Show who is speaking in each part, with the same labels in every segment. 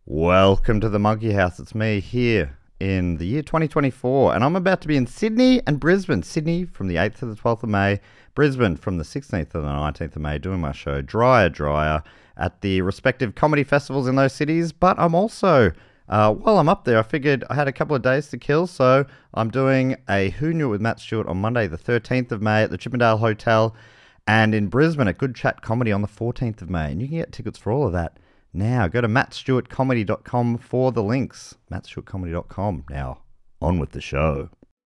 Speaker 1: Welcome to the Monkey House. It's me here in the year 2024, and I'm about to be in Sydney and Brisbane. Sydney from the 8th to the 12th of May, Brisbane from the 16th to the 19th of May, doing my show Dryer at the respective comedy festivals in those cities. But I'm also, while I'm up there, I figured I had a couple of days to kill, so I'm doing a Who Knew It with Matt Stewart on Monday, the 13th of May at the Chippendale Hotel, and in Brisbane at Good Chat Comedy on the 14th of May. And you can get tickets for all of that now. Go to mattstewartcomedy.com for the links. mattstewartcomedy.com. Now, on with the show.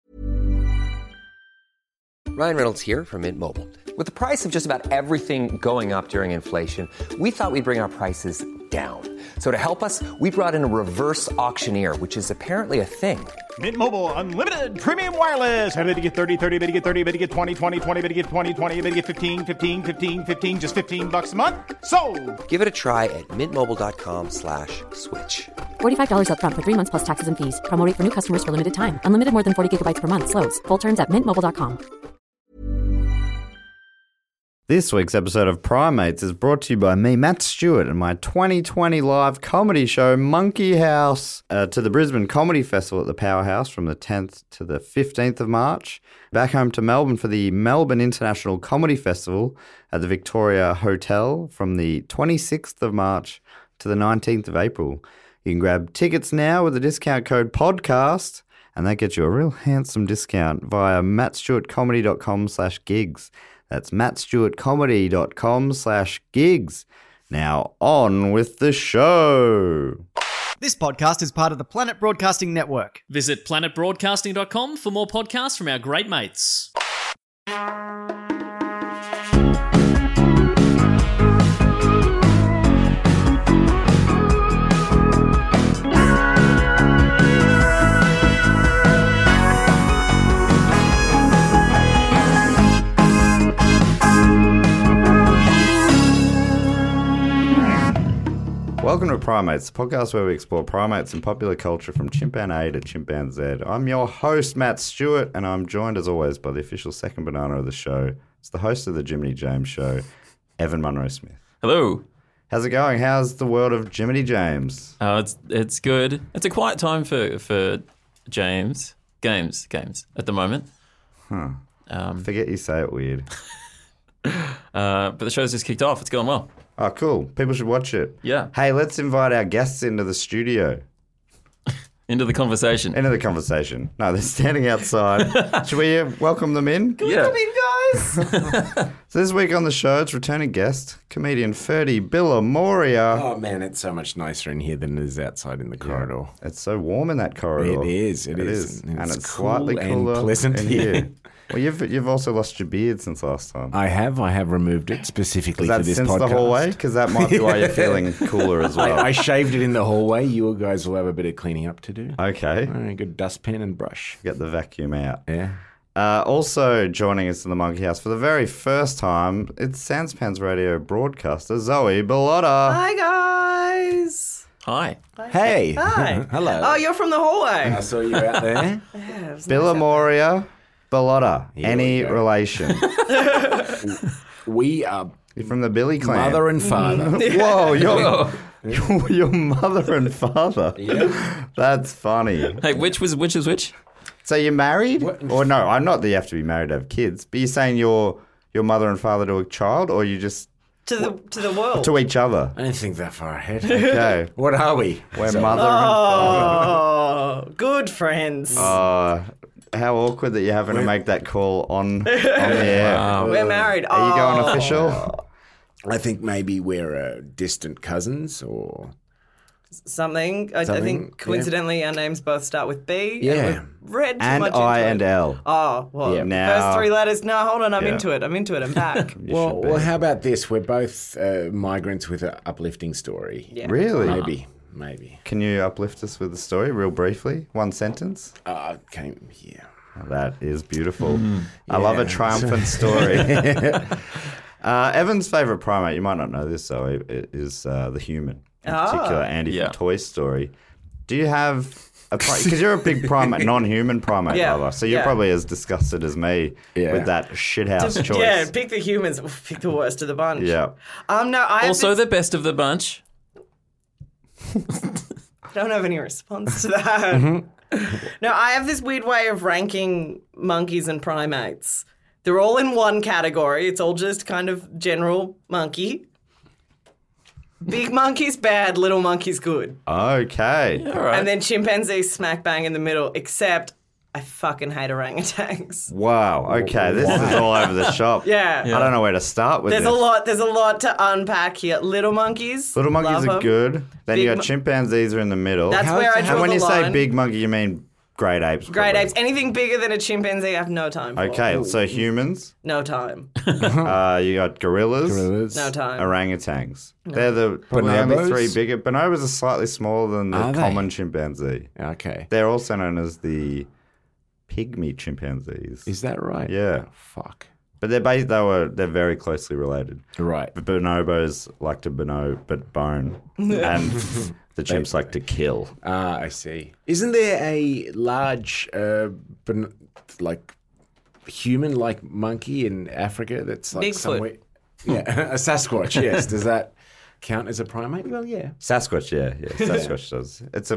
Speaker 2: Ryan Reynolds here from Mint Mobile. With the price of just about everything going up during inflation, we thought we'd bring our prices down. So to help us, we brought in a reverse auctioneer, which is apparently a thing.
Speaker 3: Mint Mobile Unlimited Premium Wireless. How to get 30, 30, bit to get 30, bit to get 20, 20, 20, bit to get 20, 20, bit to get 15, 15, 15, 15, just $15 a month? Sold!
Speaker 2: Give it a try at mintmobile.com/switch.
Speaker 4: $45 up front for 3 months plus taxes and fees. Promo rate for new customers for limited time. Unlimited more than 40 gigabytes per month. Slows full terms at mintmobile.com.
Speaker 1: This week's episode of Primates is brought to you by me, Matt Stewart, and my 2020 live comedy show, Monkey House, to the Brisbane Comedy Festival at the Powerhouse from the 10th to the 15th of March. Back home to Melbourne for the Melbourne International Comedy Festival at the Victoria Hotel from the 26th of March to the 19th of April. You can grab tickets now with the discount code PODCAST, and that gets you a real handsome discount via mattstewartcomedy.com/gigs. That's mattstewartcomedy.com/gigs. Now on with the show.
Speaker 5: This podcast is part of the Planet Broadcasting Network.
Speaker 6: Visit planetbroadcasting.com for more podcasts from our great mates.
Speaker 1: Welcome to Primates, the podcast where we explore primates and popular culture from chimpan A to chimpan Z. I'm your host, Matt Stewart, and I'm joined as always by the official second banana of the show. It's the host of the Jiminy James Show, Evan Munro-Smith.
Speaker 7: Hello.
Speaker 1: How's it going? How's the world of Jiminy James?
Speaker 7: It's good. It's a quiet time for James games at the moment.
Speaker 1: Forget you say it weird.
Speaker 7: But the show's just kicked off. It's going well.
Speaker 1: Oh, cool. People should watch it.
Speaker 7: Yeah.
Speaker 1: Hey, let's invite our guests into the studio.
Speaker 7: Into the conversation.
Speaker 1: Into the conversation. No, they're standing outside. Should we welcome them in?
Speaker 7: Can we come
Speaker 5: in, guys?
Speaker 1: So this week on the show, it's returning guest, comedian Ferdy Billamoria.
Speaker 8: Oh, man, it's so much nicer in here than it is outside in the corridor.
Speaker 1: It's so warm in that corridor.
Speaker 8: It is.
Speaker 1: And it's
Speaker 8: cool
Speaker 1: slightly cooler
Speaker 8: and pleasant
Speaker 1: in here. Well, you've also lost your beard since last time.
Speaker 8: I have removed it specifically
Speaker 1: for
Speaker 8: this
Speaker 1: since
Speaker 8: podcast.
Speaker 1: The hallway? Because that might be why you're feeling cooler as well.
Speaker 8: I shaved it in the hallway. You guys will have a bit of cleaning up to do.
Speaker 1: Okay.
Speaker 8: All right, good dustpan and brush.
Speaker 1: Get the vacuum out.
Speaker 8: Yeah.
Speaker 1: Also joining us in the Monkey House for the very first time, it's Sanspans Radio broadcaster Zoe Bellotta.
Speaker 9: Hi, guys.
Speaker 7: Hi.
Speaker 8: Hey.
Speaker 9: Hi.
Speaker 8: Hello.
Speaker 9: Oh, you're from the hallway.
Speaker 8: I saw you out there.
Speaker 9: Yeah, it was nice out
Speaker 1: Billamoria Bellotta.
Speaker 8: Here
Speaker 1: Any
Speaker 8: we go.
Speaker 1: relation?
Speaker 8: We are
Speaker 1: You're from the Billy clan.
Speaker 8: mother and father.
Speaker 1: Whoa, your mother and father.
Speaker 8: Yeah.
Speaker 1: That's funny.
Speaker 7: Hey, which is which?
Speaker 1: So you're married?
Speaker 8: What?
Speaker 1: Or no, I'm not that you have to be married to have kids, but you're saying your mother and father to a child, or you just
Speaker 9: to the world.
Speaker 1: to each other?
Speaker 8: I didn't think that far ahead.
Speaker 1: Okay.
Speaker 8: What are we?
Speaker 1: We're mother and father.
Speaker 9: Oh, good friends.
Speaker 1: How awkward that you're having to make that call on the air.
Speaker 7: Wow.
Speaker 9: We're married.
Speaker 1: Are you going official?
Speaker 8: I think maybe we're distant cousins or...
Speaker 9: Something. I think coincidentally our names both start with B.
Speaker 8: Yeah.
Speaker 9: And we've read too
Speaker 1: And
Speaker 9: much
Speaker 1: I
Speaker 9: into
Speaker 1: and
Speaker 9: it.
Speaker 1: L.
Speaker 9: Oh, well,
Speaker 1: Yeah. Now-
Speaker 9: first three letters. No, hold on. I'm
Speaker 1: Yeah.
Speaker 9: into it. I'm back.
Speaker 1: You should be.
Speaker 8: Well, how about this? We're both migrants with an uplifting story.
Speaker 9: Yeah.
Speaker 1: Really?
Speaker 8: Maybe.
Speaker 1: Can you uplift us with the story real briefly? One sentence?
Speaker 8: I came here.
Speaker 1: That is beautiful. I love a
Speaker 8: Yeah.
Speaker 1: triumphant story. Evan's favourite primate, you might not know this, Zoe, is the human. In particular, Andy
Speaker 7: Yeah.
Speaker 1: from Toy Story. Do you have a because you're a big primate, non-human primate
Speaker 9: Yeah.
Speaker 1: lover, so you're
Speaker 9: Yeah.
Speaker 1: probably as disgusted as me
Speaker 8: Yeah.
Speaker 1: with that shithouse choice.
Speaker 9: Yeah, pick the humans. Pick the worst of the bunch.
Speaker 1: Yeah.
Speaker 9: No, I have
Speaker 7: Also
Speaker 9: this-
Speaker 7: the best of the bunch.
Speaker 9: don't have any response to that. No, I have this weird way of ranking monkeys and primates. They're all in one category. It's all just kind of general monkey. Big monkey's bad, little monkey's good.
Speaker 1: Okay.
Speaker 7: All right.
Speaker 9: And then chimpanzees smack bang in the middle, except I fucking hate orangutans.
Speaker 1: Wow. Okay. This is all over the shop.
Speaker 9: Yeah.
Speaker 1: I don't know where to start with
Speaker 9: There's
Speaker 1: this.
Speaker 9: a lot to unpack here. Little monkeys.
Speaker 1: Little monkeys
Speaker 9: love
Speaker 1: are
Speaker 9: 'em.
Speaker 1: good. Then you
Speaker 9: Big
Speaker 1: got chimpanzees are in the middle.
Speaker 9: That's where I draw
Speaker 1: And when
Speaker 9: the
Speaker 1: you say
Speaker 9: line.
Speaker 1: big monkey, you mean great apes.
Speaker 9: Great
Speaker 1: probably.
Speaker 9: apes. Anything bigger than a chimpanzee, I have no time for.
Speaker 1: Okay. So humans.
Speaker 9: No time.
Speaker 1: You got gorillas.
Speaker 9: No time.
Speaker 1: Orangutans. They're the probably only
Speaker 8: Bonobos?
Speaker 1: three bigger. Bonobos are slightly smaller than the
Speaker 8: Are they?
Speaker 1: common chimpanzee.
Speaker 8: Okay.
Speaker 1: They're also known as the pygmy chimpanzees.
Speaker 8: Is that right?
Speaker 1: Yeah.
Speaker 8: Fuck.
Speaker 1: But they're very closely related.
Speaker 8: Right.
Speaker 1: The bonobos like to bone, and the chimps like to kill.
Speaker 8: Ah, I see. Isn't there a large, human-like monkey in Africa that's like
Speaker 9: Bigfoot.
Speaker 8: somewhere? Yeah, a Sasquatch. Yes. Does that count as a primate? Well, yeah.
Speaker 1: Sasquatch, yeah, Sasquatch does. It's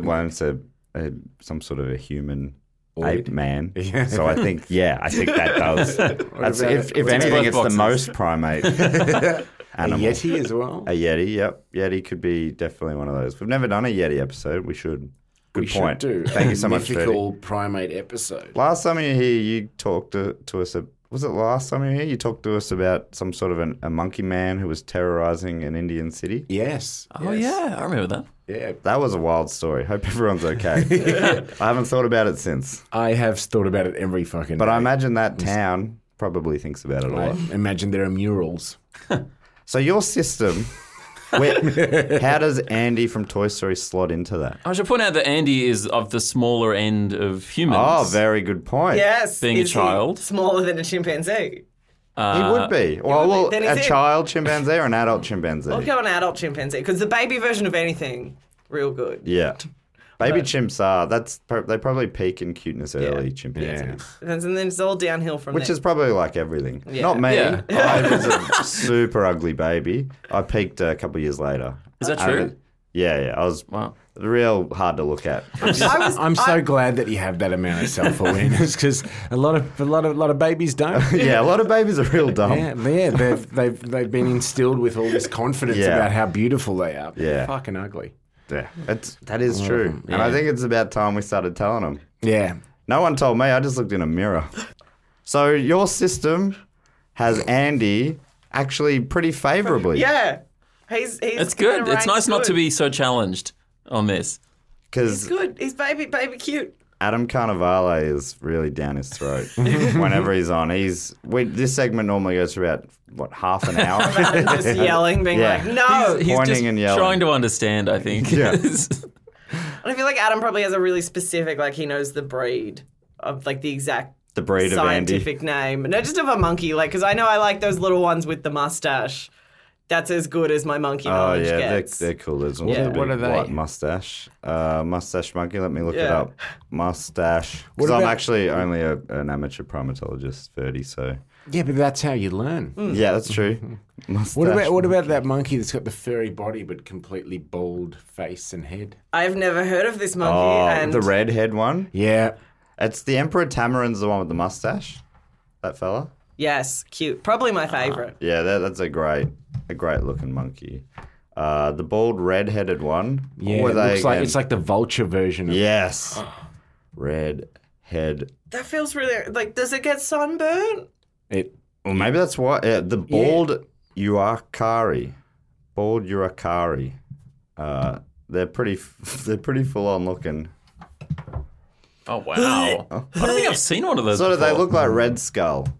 Speaker 1: some sort of a human ape man.
Speaker 8: Yeah.
Speaker 1: So I think that does. That's, if anything, it's the most primate
Speaker 8: A
Speaker 1: animal.
Speaker 8: Yeti as well?
Speaker 1: A Yeti, yep. Yeti could be definitely one of those. We've never done a Yeti episode. We should. Good
Speaker 8: we
Speaker 1: point.
Speaker 8: should do.
Speaker 1: Thank you so much,
Speaker 8: Mythical
Speaker 1: Freddie.
Speaker 8: primate episode.
Speaker 1: Last time you were here, you talked to us. Was it last time you were here? You talked to us about some sort of a monkey man who was terrorizing an Indian city.
Speaker 8: Yes.
Speaker 7: Oh, yeah. I remember that.
Speaker 8: Yeah.
Speaker 1: That was a wild story. Hope everyone's okay. I haven't thought about it since.
Speaker 8: I have thought about it every fucking
Speaker 1: But
Speaker 8: day.
Speaker 1: I imagine that town probably thinks about it a lot.
Speaker 8: I imagine there are murals.
Speaker 1: So your system, how does Andy from Toy Story slot into that?
Speaker 7: I should point out that Andy is of the smaller end of humans.
Speaker 1: Oh, very good point.
Speaker 9: Yes.
Speaker 7: Being a
Speaker 9: Is he
Speaker 7: child.
Speaker 9: smaller than a chimpanzee.
Speaker 1: He would be. Well,
Speaker 9: Then
Speaker 1: a
Speaker 9: he's in.
Speaker 1: child chimpanzee or an adult chimpanzee?
Speaker 9: I'll go an adult chimpanzee because the baby version of anything, real good.
Speaker 1: Yeah. Baby chimps are, they probably peak in cuteness early, chimpanzees.
Speaker 9: And then it's all downhill from
Speaker 1: Which
Speaker 9: there.
Speaker 1: is probably like everything.
Speaker 9: Yeah.
Speaker 1: Not me.
Speaker 7: Yeah.
Speaker 1: I was a super ugly baby. I peaked a couple of years later.
Speaker 7: Is that true?
Speaker 1: Yeah. I was real hard to look at.
Speaker 8: I'm so glad that you have that amount of self-awareness because a lot of babies don't.
Speaker 1: Yeah, a lot of babies are real dumb.
Speaker 8: Yeah, they've been instilled with all this confidence
Speaker 1: Yeah.
Speaker 8: about how beautiful they are.
Speaker 1: Yeah.
Speaker 8: They're fucking ugly.
Speaker 1: Yeah, that is true. And I think it's about time we started telling them.
Speaker 8: Yeah.
Speaker 1: No one told me. I just looked in a mirror. So your system has Andy actually pretty favourably.
Speaker 9: Yeah. He's
Speaker 7: It's good.
Speaker 9: kinda
Speaker 7: It's nice
Speaker 9: ranked
Speaker 7: not to
Speaker 9: good.
Speaker 7: be so challenged on this.
Speaker 1: Because
Speaker 9: He's good. He's baby cute.
Speaker 1: Adam Carnivale is really down his throat whenever he's on. This segment normally goes for about, half an hour?
Speaker 9: Just yelling, being
Speaker 1: Yeah.
Speaker 9: like, no.
Speaker 7: He's
Speaker 1: Pointing
Speaker 7: just
Speaker 1: and yelling.
Speaker 7: trying to understand, I think.
Speaker 1: Yeah.
Speaker 9: And I feel like Adam probably has a really specific, he knows the breed of, the exact
Speaker 1: The breed of Andy.
Speaker 9: scientific name. No, just of a monkey. Because I know I like those little ones with the mustache. That's as good as my monkey
Speaker 1: Oh,
Speaker 9: knowledge
Speaker 1: yeah,
Speaker 9: gets.
Speaker 1: they're cool. There's
Speaker 9: Yeah.
Speaker 1: one
Speaker 8: What are
Speaker 1: big
Speaker 8: they?
Speaker 1: white mustache. Mustache monkey. Let me look it
Speaker 9: Yeah.
Speaker 1: up. Mustache. Because
Speaker 8: What
Speaker 1: I'm
Speaker 8: about-
Speaker 1: actually only an amateur primatologist, 30, so...
Speaker 8: Yeah, but that's how you learn.
Speaker 1: Yeah, that's true. Mustache.
Speaker 8: What about that monkey that's got the furry body but completely bald face and head?
Speaker 9: I've never heard of this monkey.
Speaker 1: Oh,
Speaker 9: and
Speaker 1: the redhead one?
Speaker 8: Yeah.
Speaker 1: It's the Emperor Tamarin's the one with the mustache. That fella?
Speaker 9: Yes, cute. Probably my favourite.
Speaker 1: Yeah, that's a great looking monkey. The bald red-headed one.
Speaker 8: Yeah,
Speaker 1: What were they
Speaker 8: looks like
Speaker 1: again?
Speaker 8: it's like the vulture version of
Speaker 1: Yes. Red head.
Speaker 9: That feels really... does it get sunburnt?
Speaker 8: it.
Speaker 1: Well, maybe that's why. The bald Uakari. Bald Uakari. They're pretty full on looking.
Speaker 7: Oh, wow. I don't think I've seen one of those
Speaker 1: Sort of, they
Speaker 7: before.
Speaker 1: look like Red Skull.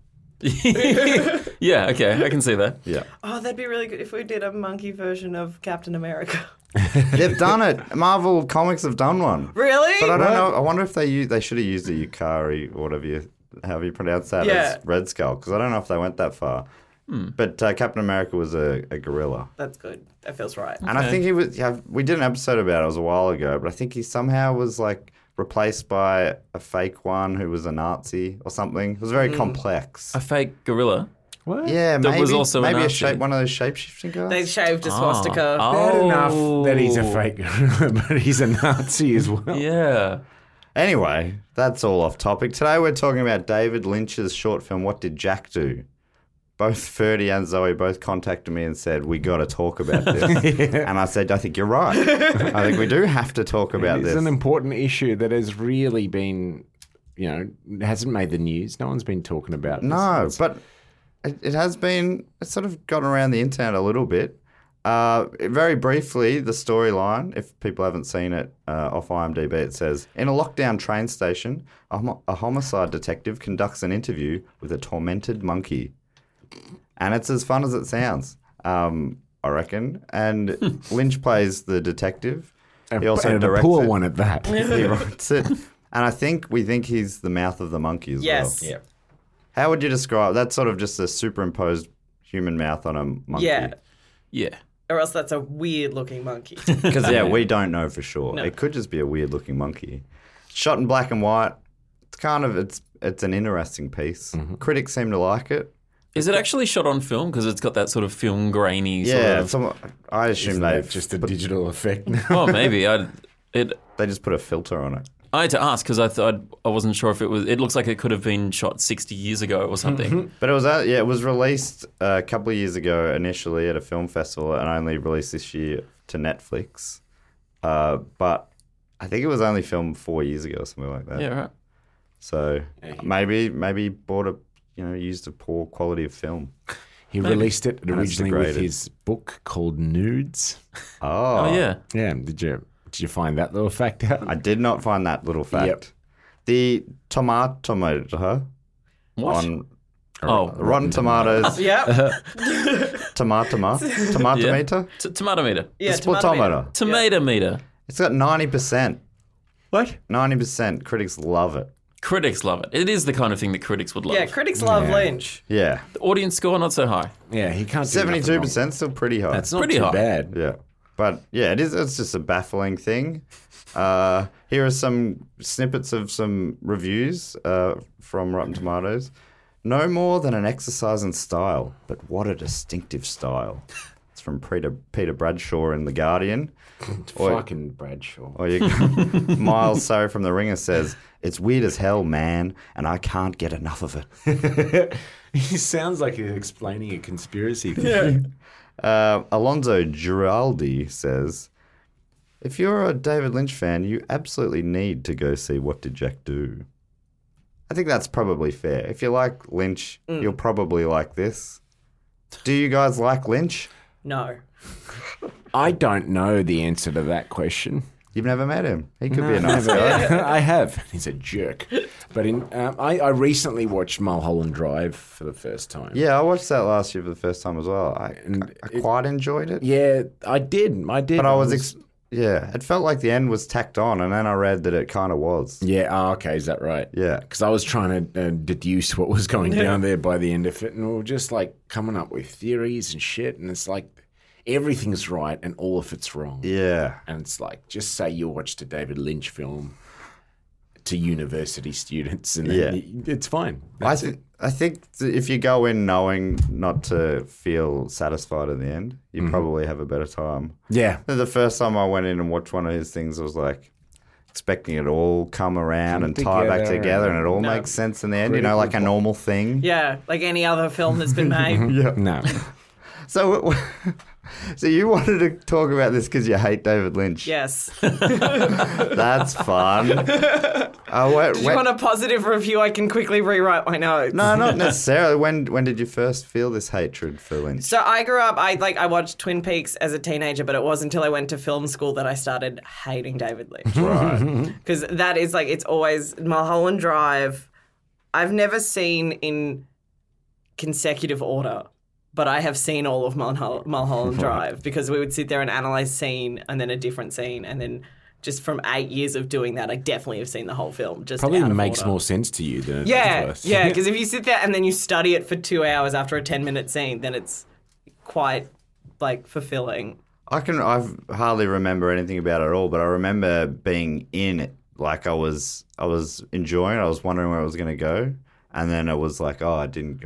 Speaker 7: Yeah, okay, I can see that.
Speaker 1: Yeah.
Speaker 9: Oh, that'd be really good if we did a monkey version of Captain America.
Speaker 1: They've done it. Marvel Comics have done one.
Speaker 9: Really?
Speaker 1: But I don't know. I wonder if they should have used the Yukari or however you pronounce that
Speaker 9: Yeah.
Speaker 1: as Red Skull, because I don't know if they went that far. But Captain America was a gorilla.
Speaker 9: That's good. That feels right.
Speaker 1: And I think he was. Yeah, we did an episode about it. It was a while ago, but I think he somehow was replaced by a fake one who was a Nazi or something. It was very complex.
Speaker 7: A fake gorilla.
Speaker 8: What?
Speaker 1: Yeah,
Speaker 7: That
Speaker 1: maybe,
Speaker 7: was also a
Speaker 1: maybe
Speaker 7: Nazi.
Speaker 1: one of those shape-shifting guys.
Speaker 9: They shaved a swastika.
Speaker 8: Bad enough that he's a fake, but he's a Nazi as well.
Speaker 7: Yeah.
Speaker 1: Anyway, that's all off topic. Today we're talking about David Lynch's short film, What Did Jack Do? Both Ferdy and Zoe both contacted me and said, we got to talk about this. And I said, I think you're right. I think we do have to talk about
Speaker 8: It's
Speaker 1: this.
Speaker 8: an important issue that has really been, hasn't made the news. No one's been talking about this.
Speaker 1: No, but it has been, it's sort of gotten around the internet a little bit. Very briefly, the storyline, if people haven't seen it off IMDb, it says, in a lockdown train station, a homicide detective conducts an interview with a tormented monkey. And it's as fun as it sounds, I reckon. And Lynch plays the detective. He also
Speaker 8: and a
Speaker 1: directs
Speaker 8: poor
Speaker 1: it.
Speaker 8: one at that.
Speaker 1: He writes it. And we think he's the mouth of the monkey as
Speaker 9: Yes.
Speaker 1: well. How would you describe that's sort of just a superimposed human mouth on a monkey?
Speaker 9: Yeah.
Speaker 7: Yeah.
Speaker 9: Or else that's a weird looking monkey.
Speaker 1: Because we don't know for sure.
Speaker 9: No.
Speaker 1: It could just be a weird looking monkey. Shot in black and white. It's an interesting piece. Critics seem to like it.
Speaker 7: Is it actually shot on film? Because it's got that sort of film grainy sort of...
Speaker 1: I assume
Speaker 8: Isn't
Speaker 1: they
Speaker 8: that just a digital effect?
Speaker 7: Oh, maybe.
Speaker 1: they just put a filter on it.
Speaker 7: I had to ask because I wasn't sure if it was... It looks like it could have been shot 60 years ago or something.
Speaker 1: But it was released a couple of years ago initially at a film festival and only released this year to Netflix. But I think it was only filmed 4 years ago or something like that.
Speaker 7: Yeah, right.
Speaker 1: So maybe used a poor quality of film.
Speaker 8: He released it
Speaker 1: And it's
Speaker 8: originally with
Speaker 1: degraded.
Speaker 8: his book called Nudes.
Speaker 7: Oh, yeah.
Speaker 8: Yeah, did you find that little fact out?
Speaker 1: I did not find that little fact.
Speaker 8: Yep.
Speaker 1: The tomatometer
Speaker 7: What?
Speaker 1: on
Speaker 7: Rotten
Speaker 1: Tomatoes.
Speaker 9: Yep.
Speaker 1: Tomatometer?
Speaker 7: Tomato meter.
Speaker 9: Yeah,
Speaker 1: The splitometer.
Speaker 7: Tomato meter.
Speaker 1: It's got 90%.
Speaker 7: What?
Speaker 1: 90%. Critics love it.
Speaker 7: Critics love it. It is the kind of thing that critics would love.
Speaker 9: Yeah, critics love Lynch.
Speaker 1: Yeah.
Speaker 7: The audience score, not so high.
Speaker 8: Yeah, he can't do nothing
Speaker 1: 72% still pretty high.
Speaker 8: wrong. That's not
Speaker 7: Pretty
Speaker 8: too
Speaker 7: high.
Speaker 8: bad.
Speaker 1: Yeah. But yeah, it's just a baffling thing. Here are some snippets of some reviews from Rotten Tomatoes. No more than an exercise in style, but what a distinctive style. It's from Peter Bradshaw in The Guardian.
Speaker 8: Fucking Bradshaw.
Speaker 1: Or Miles Surrey from The Ringer says, it's weird as hell, man, and I can't get enough of it.
Speaker 8: He sounds like he's explaining a conspiracy theory.
Speaker 1: Alonso Giraldi says, if you're a David Lynch fan, you absolutely need to go see What Did Jack Do? I think that's probably fair. If you like Lynch, you'll probably like this. Do you guys like Lynch?
Speaker 9: No.
Speaker 8: I don't know the answer to that question.
Speaker 1: You've never met him. He could be a nice guy.
Speaker 8: I have. He's a jerk. But I recently watched Mulholland Drive for the first time.
Speaker 1: Yeah, I watched that last year for the first time as well. I quite enjoyed it.
Speaker 8: Yeah, I did.
Speaker 1: But I was... it felt like the end was tacked on, and then I read that it kind of was.
Speaker 8: Yeah, okay, is that right?
Speaker 1: Yeah.
Speaker 8: Because I was trying to deduce what was going down there by the end of it, and we were just like coming up with theories and shit, and it's like everything's right and all of it's wrong.
Speaker 1: Yeah.
Speaker 8: And it's like, just say you watched a David Lynch film to university students, and then it's fine.
Speaker 1: I think if you go in knowing not to feel satisfied in the end, you probably have a better time.
Speaker 8: Yeah.
Speaker 1: The first time I went in and watched one of his things, I was like expecting it all come around and tie back together, and it all makes sense in the end. Like a normal thing.
Speaker 9: Yeah, like any other film that's been made.
Speaker 8: No.
Speaker 1: So you wanted to talk about this because you hate David Lynch.
Speaker 9: Yes.
Speaker 1: That's fun.
Speaker 9: Do you want a positive review? I can quickly rewrite my notes.
Speaker 1: No, not necessarily. When did you first feel this hatred for Lynch?
Speaker 9: So I grew up, I watched Twin Peaks as a teenager, but it wasn't until I went to film school that I started hating David Lynch.
Speaker 1: Right.
Speaker 9: Because that is like, it's always Mulholland Drive. I've never seen in consecutive order, but I have seen all of Mulholland Drive because we would sit there and analyze scene and then a different scene, and then just from 8 years of doing that, I definitely have seen the whole film. Just
Speaker 8: Probably
Speaker 9: out of
Speaker 8: makes
Speaker 9: order.
Speaker 8: more sense to you than it
Speaker 9: Yeah,
Speaker 8: does.
Speaker 9: yeah, because if you sit there and then you study it for 2 hours after a 10-minute scene, then it's quite, like, fulfilling.
Speaker 1: I hardly remember anything about it at all, but I remember being in it. Like I was enjoying it. I was wondering where it was going to go. and then it was like, oh, it didn't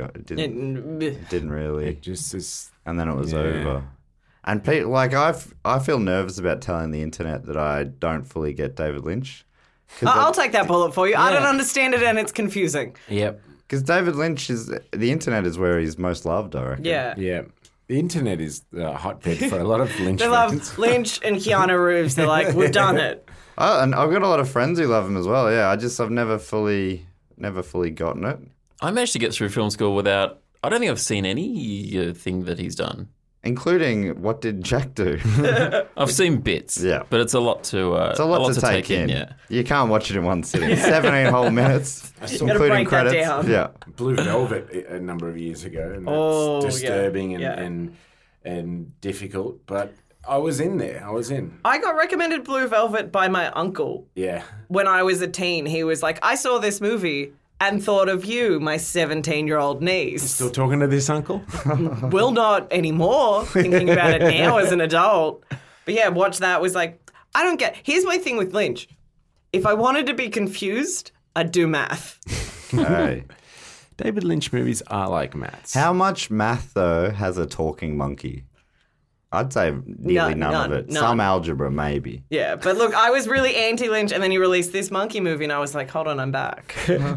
Speaker 1: really.
Speaker 8: It just is.
Speaker 1: And then it was over. And people, like, I feel nervous about telling the internet that I don't fully get David Lynch.
Speaker 9: I'll take that bullet for you. I don't understand it and it's confusing.
Speaker 8: Yep.
Speaker 1: Because David Lynch the internet is where he's most loved, I reckon.
Speaker 9: Yeah.
Speaker 8: Yeah. The internet is a hotbed for a lot of Lynch
Speaker 9: They
Speaker 8: fans.
Speaker 9: love Lynch and Keanu Reeves. They're like, we've done it.
Speaker 1: And I've got a lot of friends who love him as well. Yeah, I've never fully gotten it.
Speaker 7: I managed to get through film school without. I don't think I've seen any thing that he's done.
Speaker 1: Including, what did Jack do?
Speaker 7: I've seen bits.
Speaker 1: Yeah.
Speaker 7: But it's a lot to.
Speaker 1: It's a lot to take in.
Speaker 7: Yeah.
Speaker 1: You can't watch it in one sitting. 17 whole minutes, including
Speaker 9: break that
Speaker 1: credits.
Speaker 9: down.
Speaker 1: Yeah.
Speaker 8: Blue Velvet a number of years ago, and that's
Speaker 9: Oh,
Speaker 8: disturbing
Speaker 9: yeah.
Speaker 8: and difficult. But I was in there. I was in.
Speaker 9: I got recommended Blue Velvet by my uncle
Speaker 8: Yeah.
Speaker 9: when I was a teen. He was like, I saw this movie and thought of you, my 17-year-old niece.
Speaker 8: Still talking to this uncle?
Speaker 9: Will not anymore, thinking about it now as an adult. But yeah, watch that. Was like, I don't get. Here's my thing with Lynch. If I wanted to be confused, I'd do math.
Speaker 1: Hey.
Speaker 8: David Lynch movies are like maths.
Speaker 1: How much math, though, has a talking monkey? I'd say nearly none of it.
Speaker 9: none.
Speaker 1: Some algebra, maybe.
Speaker 9: Yeah, but look, I was really anti-Lynch, and then he released this monkey movie, and I was like, hold on, I'm back.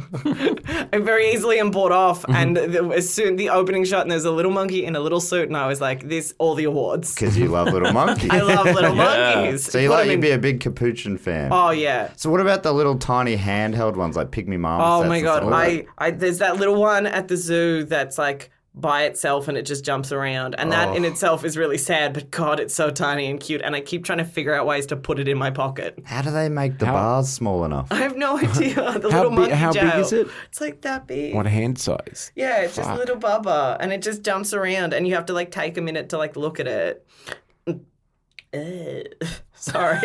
Speaker 9: I very easily am bought off, and as soon the opening shot, and there's a little monkey in a little suit, and I was like, this, all the awards.
Speaker 1: Because you love little monkeys.
Speaker 9: I love little monkeys.
Speaker 1: So
Speaker 9: Put 'em
Speaker 1: you'd
Speaker 9: in-
Speaker 1: be a big Capuchin fan.
Speaker 9: Oh, yeah.
Speaker 1: So what about the little tiny handheld ones like Pygmy Marmosets?
Speaker 9: Oh, my
Speaker 1: and
Speaker 9: God.
Speaker 1: stuff?
Speaker 9: I there's that little one at the zoo that's like by itself and it just jumps around. And that in itself is really sad, but God, it's so tiny and cute. And I keep trying to figure out ways to put it in my pocket.
Speaker 1: How do they make the bars small enough?
Speaker 9: I have no idea. The little monkey
Speaker 8: how
Speaker 9: jail.
Speaker 8: big is it?
Speaker 9: It's like that big.
Speaker 8: What hand size?
Speaker 9: Yeah, it's just a little bubba, and it just jumps around, and you have to like take a minute to like look at it. Sorry.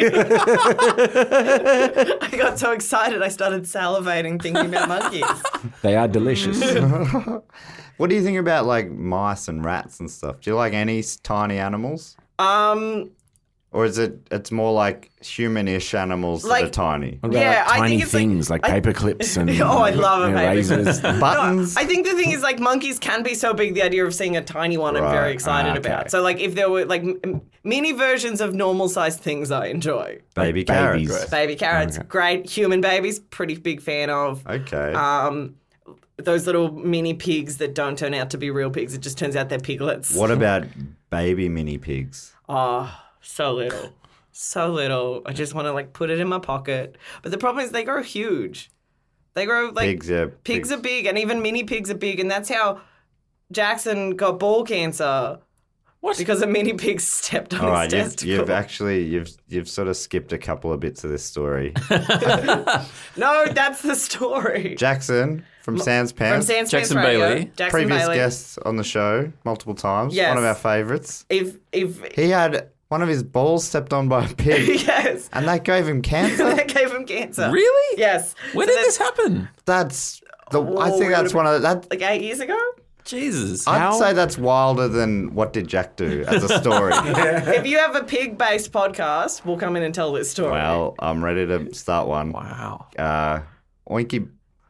Speaker 9: I got so excited I started salivating thinking about monkeys.
Speaker 8: They are delicious.
Speaker 1: What do you think about like mice and rats and stuff? Do you like any tiny animals? Or is it's more like human-ish animals that are
Speaker 9: Like-
Speaker 1: tiny?
Speaker 8: What about
Speaker 9: Yeah, I
Speaker 8: tiny
Speaker 9: think it's
Speaker 8: things like paper clips and
Speaker 9: Oh, I love a paper
Speaker 8: razors.
Speaker 1: Buttons?
Speaker 9: I think the thing is, like, monkeys can be so big, the idea of seeing a tiny one I'm
Speaker 1: Right,
Speaker 9: very excited
Speaker 8: okay.
Speaker 9: about. So, like, if there were, like, mini versions of normal-sized things I enjoy.
Speaker 1: Baby
Speaker 8: babies.
Speaker 1: carrots.
Speaker 9: Baby carrots, great. Human babies, pretty big fan of.
Speaker 1: Okay.
Speaker 9: Those little mini pigs that don't turn out to be real pigs. It just turns out they're piglets.
Speaker 1: What about baby mini pigs?
Speaker 9: Oh, so little. So little. I just want to, like, put it in my pocket. But the problem is they grow huge. They grow, like...
Speaker 1: Pigs, yeah.
Speaker 9: Pigs are big, and even mini pigs are big, and that's how Jackson got ball cancer. What? Because a mini pig stepped on
Speaker 1: All right,
Speaker 9: his testicle.
Speaker 1: you've sort of skipped a couple of bits of this story.
Speaker 9: No, that's the story.
Speaker 1: Jackson from Sans
Speaker 9: From
Speaker 1: Pants,
Speaker 9: Sans
Speaker 7: Jackson
Speaker 9: Pants Radio.
Speaker 7: Bailey.
Speaker 9: Jackson
Speaker 1: previous
Speaker 9: Bailey.
Speaker 1: guest on the show multiple times.
Speaker 9: Yes.
Speaker 1: One of our favourites.
Speaker 9: If
Speaker 1: He had one of his balls stepped on by a pig,
Speaker 9: yes,
Speaker 1: and that gave him cancer.
Speaker 9: that gave him cancer.
Speaker 7: Really?
Speaker 9: Yes.
Speaker 7: When
Speaker 9: So
Speaker 7: did this
Speaker 9: that's,
Speaker 7: happen?
Speaker 1: That's I
Speaker 9: Oh,
Speaker 1: think
Speaker 9: it
Speaker 1: that's
Speaker 9: would've
Speaker 1: one of that.
Speaker 9: like 8 years ago?
Speaker 7: Jesus.
Speaker 1: I'd say that's wilder than What Did Jack Do as a story.
Speaker 9: If you have a pig-based podcast, we'll come in and tell this story.
Speaker 1: Well, I'm ready to start one.
Speaker 7: Wow.
Speaker 1: Oinky,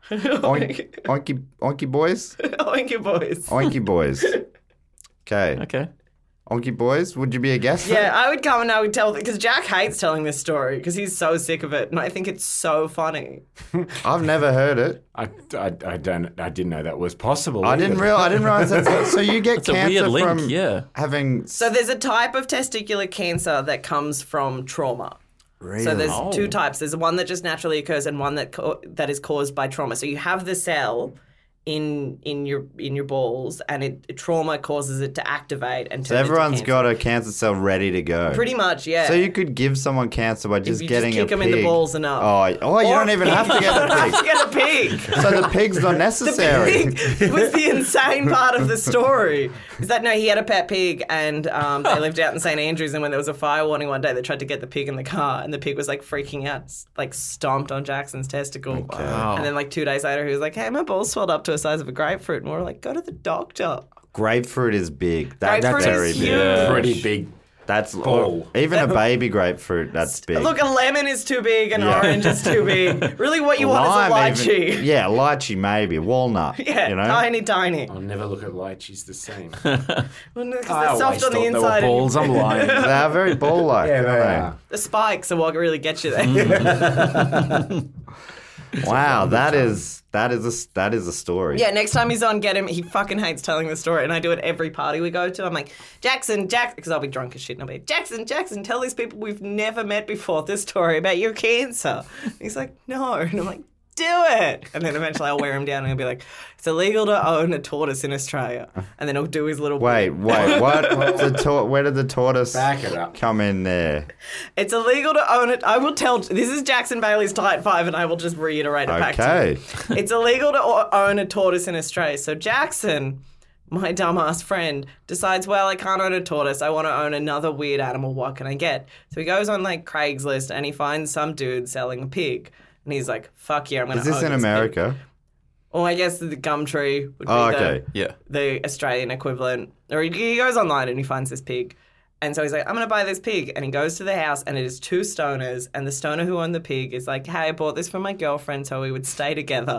Speaker 1: oinky boys,
Speaker 9: Oinky boys.
Speaker 1: oinky boys. Okay,
Speaker 7: Okay.
Speaker 1: oinky boys. Would you be a guest?
Speaker 9: Yeah, I would come and I would tell, because Jack hates telling this story because he's so sick of it, and I think it's so funny.
Speaker 1: I've never heard it.
Speaker 8: I didn't know that was possible.
Speaker 1: I didn't realize that. So you get
Speaker 7: It's a
Speaker 1: cancer
Speaker 7: weird link,
Speaker 1: from
Speaker 7: yeah.
Speaker 1: having.
Speaker 9: So there's a type of testicular cancer that comes from trauma.
Speaker 1: Really?
Speaker 9: So there's
Speaker 7: Oh.
Speaker 9: two types. There's one that just naturally occurs and one that is caused by trauma. So you have the cell in your balls, and trauma causes it to activate and
Speaker 1: So
Speaker 9: turn
Speaker 1: everyone's
Speaker 9: into
Speaker 1: got
Speaker 9: cancer.
Speaker 1: a cancer cell ready to go.
Speaker 9: Pretty much, yeah.
Speaker 1: So you could give someone cancer by just
Speaker 9: you
Speaker 1: getting
Speaker 9: just kick
Speaker 1: a
Speaker 9: them
Speaker 1: pig.
Speaker 9: in the balls enough.
Speaker 1: Oh, you don't even have to get
Speaker 9: You
Speaker 1: the
Speaker 9: don't have to
Speaker 1: pig.
Speaker 9: get a pig.
Speaker 1: So the pig's not necessary.
Speaker 9: Pig was the insane part of the story. Is that no, he had a pet pig and they lived out in St. Andrews, and when there was a fire warning one day, they tried to get the pig in the car, and the pig was like freaking out, like stomped on Jackson's testicle.
Speaker 7: Wow.
Speaker 9: And then like 2 days later, he was like, hey, my balls swelled up to the size of a grapefruit. And we were like, go to the doctor.
Speaker 1: Grapefruit is big. That's
Speaker 9: Grapefruit
Speaker 1: very
Speaker 9: is
Speaker 1: big.
Speaker 9: huge.
Speaker 8: Pretty big.
Speaker 1: That's
Speaker 8: Ball.
Speaker 1: even a baby grapefruit. That's big.
Speaker 9: Look, a lemon is too big, an orange is too big. Really, what you want
Speaker 1: Lime
Speaker 9: is a lychee.
Speaker 1: even- yeah, lychee maybe. Walnut.
Speaker 9: Yeah,
Speaker 1: you know?
Speaker 9: tiny.
Speaker 8: I'll never look at lychees the same.
Speaker 9: Well, no, 'cause
Speaker 8: I
Speaker 9: they're
Speaker 8: always
Speaker 9: soft on
Speaker 8: thought
Speaker 9: the
Speaker 8: they
Speaker 9: inside.
Speaker 8: were balls. I'm lying.
Speaker 1: They're very ball-like,
Speaker 8: Yeah, they
Speaker 1: aren't
Speaker 8: are.
Speaker 9: The spikes are what really gets you there.
Speaker 1: Wow, that is a story.
Speaker 9: Yeah, next time he's on, get him. He fucking hates telling the story, and I do it every party we go to. I'm like, Jackson, because I'll be drunk as shit, and I'll be, Jackson, tell these people we've never met before this story about your cancer. And he's like, no. And I'm like, do it. And then eventually I'll wear him down and he'll be like, it's illegal to own a tortoise in Australia. And then he'll do his little...
Speaker 1: Wait, what? Where did the tortoise
Speaker 8: Back it up.
Speaker 1: come in there?
Speaker 9: It's illegal to own it. I will tell... This is Jackson Bailey's Type 5 and I will just reiterate it back to
Speaker 1: Okay.
Speaker 9: you. It's illegal to own a tortoise in Australia. So Jackson, my dumbass friend, decides, well, I can't own a tortoise. I want to own another weird animal. What can I get? So he goes on like Craigslist and he finds some dude selling a pig. And he's like, fuck yeah, I'm going to own
Speaker 1: Is this in
Speaker 9: pig.
Speaker 1: America?
Speaker 9: Well, I guess the Gumtree would be
Speaker 1: okay.
Speaker 7: Yeah.
Speaker 9: the Australian equivalent. Or he goes online and he finds this pig. And so he's like, I'm going to buy this pig. And he goes to the house and it is two stoners. And the stoner who owned the pig is like, hey, I bought this for my girlfriend so we would stay together.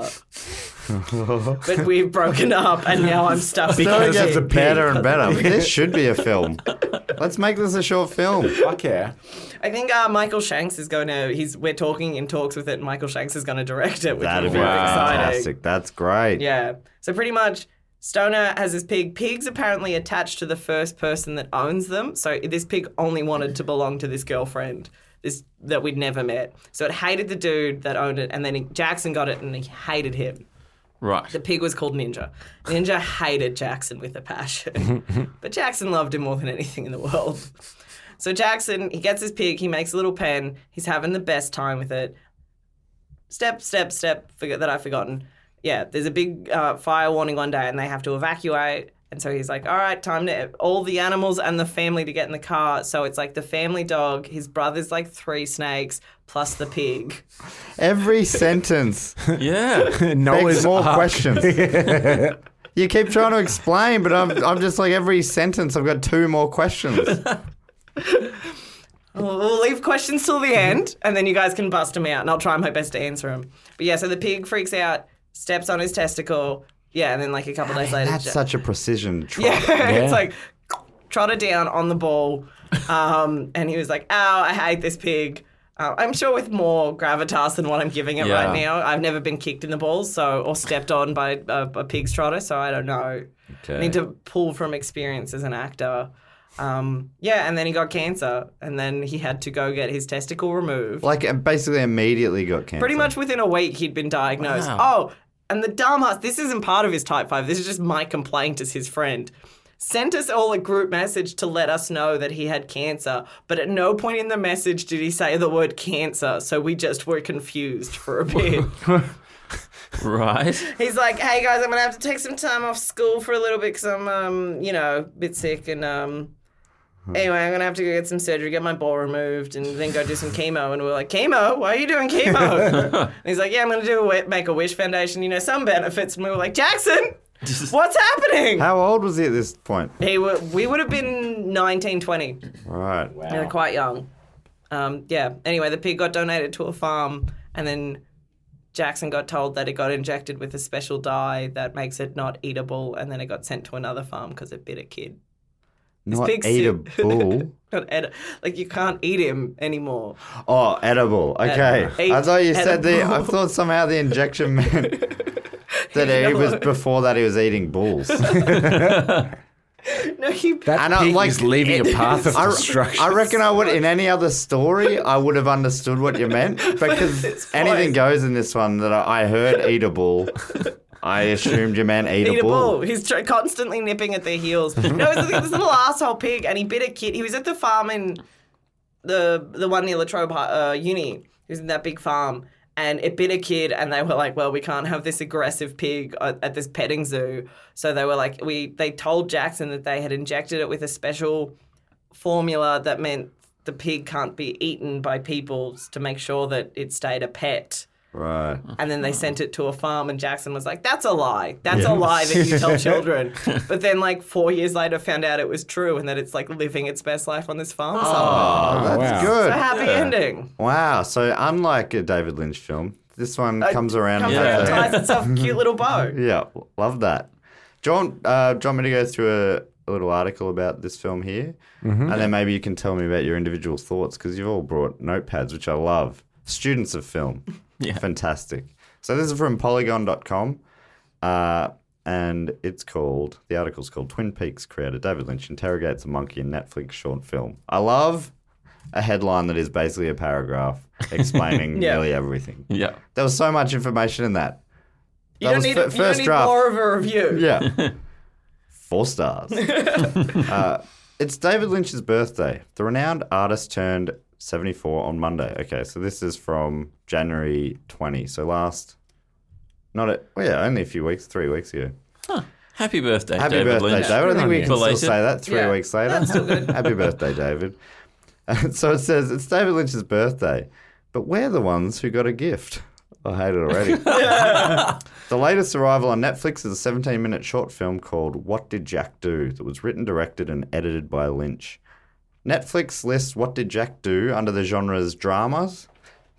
Speaker 9: But we've broken up and now I'm stuck.
Speaker 1: So it
Speaker 8: Because
Speaker 1: gets
Speaker 8: of the pig.
Speaker 1: better and better. This should be a film. Let's make this a short film.
Speaker 8: Fuck yeah.
Speaker 9: I think Michael Shanks is going to, we're talking in talks with it and Michael Shanks is going to direct it, which
Speaker 1: That'd
Speaker 9: is
Speaker 1: be
Speaker 9: very exciting.
Speaker 1: fantastic. That's great.
Speaker 9: Yeah. So pretty much, Stoner has this pig. Pig's apparently attached to the first person that owns them. So this pig only wanted to belong to this girlfriend that we'd never met. So it hated the dude that owned it, and then Jackson got it and he hated him.
Speaker 7: Right.
Speaker 9: The pig was called Ninja. Ninja hated Jackson with a passion. But Jackson loved him more than anything in the world. So Jackson, he gets his pig, he makes a little pen, he's having the best time with it. Step, that I've forgotten. Yeah, there's a big fire warning one day and they have to evacuate. And so he's like, all right, time to all the animals and the family to get in the car. So it's like the family dog, his brother's like 3 snakes, plus the pig.
Speaker 1: Every sentence
Speaker 7: Yeah.
Speaker 1: begs
Speaker 8: Noah's
Speaker 1: more
Speaker 8: Ark.
Speaker 1: questions. You keep trying to explain, but I'm just like every sentence I've got 2 more questions.
Speaker 9: We'll leave questions till the end, and then you guys can bust them out, and I'll try my best to answer them. But yeah, so the pig freaks out, steps on his testicle, yeah, and then like a couple days later...
Speaker 1: That's such a precision trot.
Speaker 9: Yeah, it's like, trotted down on the ball, and he was like, ow, I hate this pig. I'm sure with more gravitas than what I'm giving it
Speaker 7: Yeah.
Speaker 9: right now. I've never been kicked in the balls or stepped on by a pig's trotter, so I don't know.
Speaker 7: Okay.
Speaker 9: I need to pull from experience as an actor. Yeah, and then he got cancer, and then he had to go get his testicle removed.
Speaker 1: Like basically immediately got cancer.
Speaker 9: Pretty much within a week, he'd been diagnosed.
Speaker 7: Wow.
Speaker 9: Oh, and the dumbass, this isn't part of his Type 5. This is just my complaint as his friend. Sent us all a group message to let us know that he had cancer, but at no point in the message did he say the word cancer, so we just were confused for a bit.
Speaker 7: Right.
Speaker 9: He's like, hey guys, I'm going to have to take some time off school for a little bit because I'm, a bit sick and, anyway, I'm going to have to go get some surgery, get my ball removed, and then go do some chemo. And we're like, chemo? Why are you doing chemo? And he's like, yeah, I'm going to do Make-A-Wish Foundation, some benefits. And we were like, Jackson, what's happening?
Speaker 1: How old was he at this point?
Speaker 9: We would have been 19, 20.
Speaker 1: Right.
Speaker 9: They're quite young. Yeah, anyway, the pig got donated to a farm, and then Jackson got told that it got injected with a special dye that makes it not eatable, and then it got sent to another farm because it bit a kid.
Speaker 1: Not
Speaker 9: pig's
Speaker 1: eatable.
Speaker 9: Like, you can't eat him anymore.
Speaker 1: Oh, edible. Okay.
Speaker 9: Eat
Speaker 1: I thought you said
Speaker 9: edible.
Speaker 1: I thought somehow the injection meant that he was before that he was eating bulls.
Speaker 9: No, you...
Speaker 8: That
Speaker 1: And I
Speaker 8: pig
Speaker 1: like-
Speaker 8: is leaving a path of
Speaker 1: I
Speaker 8: destruction.
Speaker 1: reckon I would, in any other story, I would have understood what you meant. Because
Speaker 9: fine.
Speaker 1: anything goes in this one that I heard eatable. I assumed you meant
Speaker 9: Eat a
Speaker 1: eatable.
Speaker 9: bull. He's constantly nipping at their heels. No, he's this little asshole pig, and he bit a kid. He was at the farm in the one near Latrobe Uni. He was in that big farm, and it bit a kid, and they were like, well, we can't have this aggressive pig at this petting zoo. So they were like, they told Jackson that they had injected it with a special formula that meant the pig can't be eaten by people to make sure that it stayed a pet.
Speaker 1: Right.
Speaker 9: And then they sent it to a farm, and Jackson was like, that's a lie. That's a lie that you tell children. But then, like, 4 years later, found out it was true and that it's, like, living its best life on this farm somewhere.
Speaker 1: Oh, that's
Speaker 8: wow.
Speaker 1: good.
Speaker 9: It's a happy ending.
Speaker 1: Wow. So unlike a David Lynch film, this one comes around.
Speaker 9: Comes
Speaker 1: with
Speaker 9: around,
Speaker 1: a-
Speaker 9: ties itself a cute little bow.
Speaker 1: Yeah, love that. Do you want me to go through a little article about this film here? And then maybe you can tell me about your individual thoughts, because you've all brought notepads, which I love. Students of film.
Speaker 7: Yeah.
Speaker 1: Fantastic. So this is from Polygon.com, and the article's called Twin Peaks creator David Lynch interrogates a monkey in Netflix short film. I love a headline that is basically a paragraph explaining nearly everything.
Speaker 7: Yeah.
Speaker 1: There was so much information in that.
Speaker 9: You don't need, more of a review.
Speaker 1: Yeah. 4 stars. It's David Lynch's birthday. The renowned artist turned 74 on Monday. Okay, so this is from January 20. So only a few weeks, 3 weeks ago.
Speaker 7: Happy birthday,
Speaker 1: Happy
Speaker 7: David
Speaker 1: birthday,
Speaker 7: Lynch.
Speaker 1: David. I think we can
Speaker 7: Belated.
Speaker 1: still say that 3 weeks later.
Speaker 9: That's still good.
Speaker 1: Happy birthday, David. So it says, it's David Lynch's birthday, but we're the ones who got a gift. I hate it already. The latest arrival on Netflix is a 17-minute short film called What Did Jack Do? That was written, directed, and edited by Lynch. Netflix lists What Did Jack Do under the genres dramas,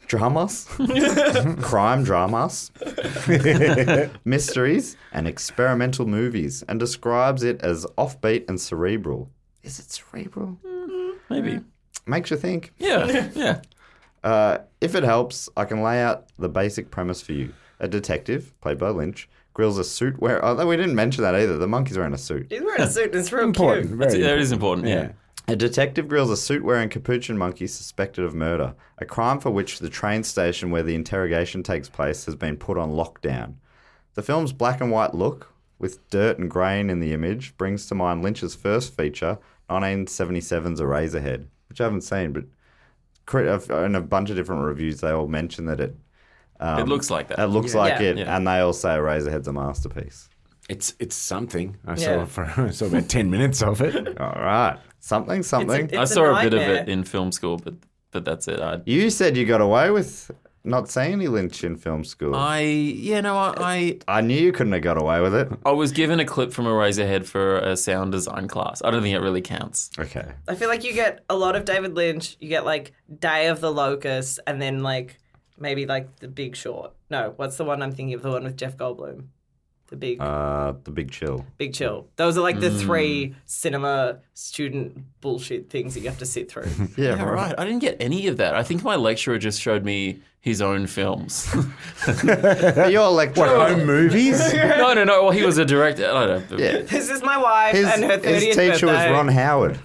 Speaker 1: crime dramas, mysteries, and experimental movies, and describes it as offbeat and cerebral. Is it cerebral?
Speaker 7: Maybe.
Speaker 1: Makes you think.
Speaker 7: Yeah. Yeah.
Speaker 1: If it helps, I can lay out the basic premise for you. A detective, played by Lynch, grills a suit wearer. Although we didn't mention that either. The monkey's wearing a suit.
Speaker 9: He's wearing a suit and it's real
Speaker 8: Important.
Speaker 9: cute.
Speaker 8: Very
Speaker 7: That is important. Yeah.
Speaker 1: A detective grills a suit-wearing capuchin monkey suspected of murder, a crime for which the train station where the interrogation takes place has been put on lockdown. The film's black and white look, with dirt and grain in the image, brings to mind Lynch's first feature, 1977's Eraserhead, which I haven't seen, but in a bunch of different reviews, they all mention that it
Speaker 7: looks like that.
Speaker 1: It looks like it,
Speaker 7: Yeah.
Speaker 1: and they all say Eraserhead's a masterpiece.
Speaker 8: It's something. I
Speaker 9: Yeah.
Speaker 8: saw about 10 minutes of it.
Speaker 1: All right, something.
Speaker 9: It's
Speaker 7: I
Speaker 9: a
Speaker 7: saw a bit of
Speaker 9: nightmare.
Speaker 7: it in film school, but that's it.
Speaker 1: You said you got away with not seeing any Lynch in film school.
Speaker 7: I
Speaker 1: knew you couldn't have got away with it.
Speaker 7: I was given a clip from Eraserhead for a sound design class. I don't think it really counts.
Speaker 1: Okay.
Speaker 9: I feel like you get a lot of David Lynch. You get like Day of the Locust, and then like maybe like The Big Short. No, what's the one I'm thinking of? The one with Jeff Goldblum. The Big
Speaker 1: Chill.
Speaker 9: Big Chill. Those are like the 3 cinema student bullshit things that you have to sit through.
Speaker 7: Yeah, right. I didn't get any of that. I think my lecturer just showed me his own films.
Speaker 1: Your lecturer.
Speaker 8: Home movies?
Speaker 7: No. Well, he was a director. I don't know.
Speaker 1: Yeah.
Speaker 9: This is my wife and her 30th
Speaker 1: His teacher
Speaker 9: birthday.
Speaker 1: was Ron Howard.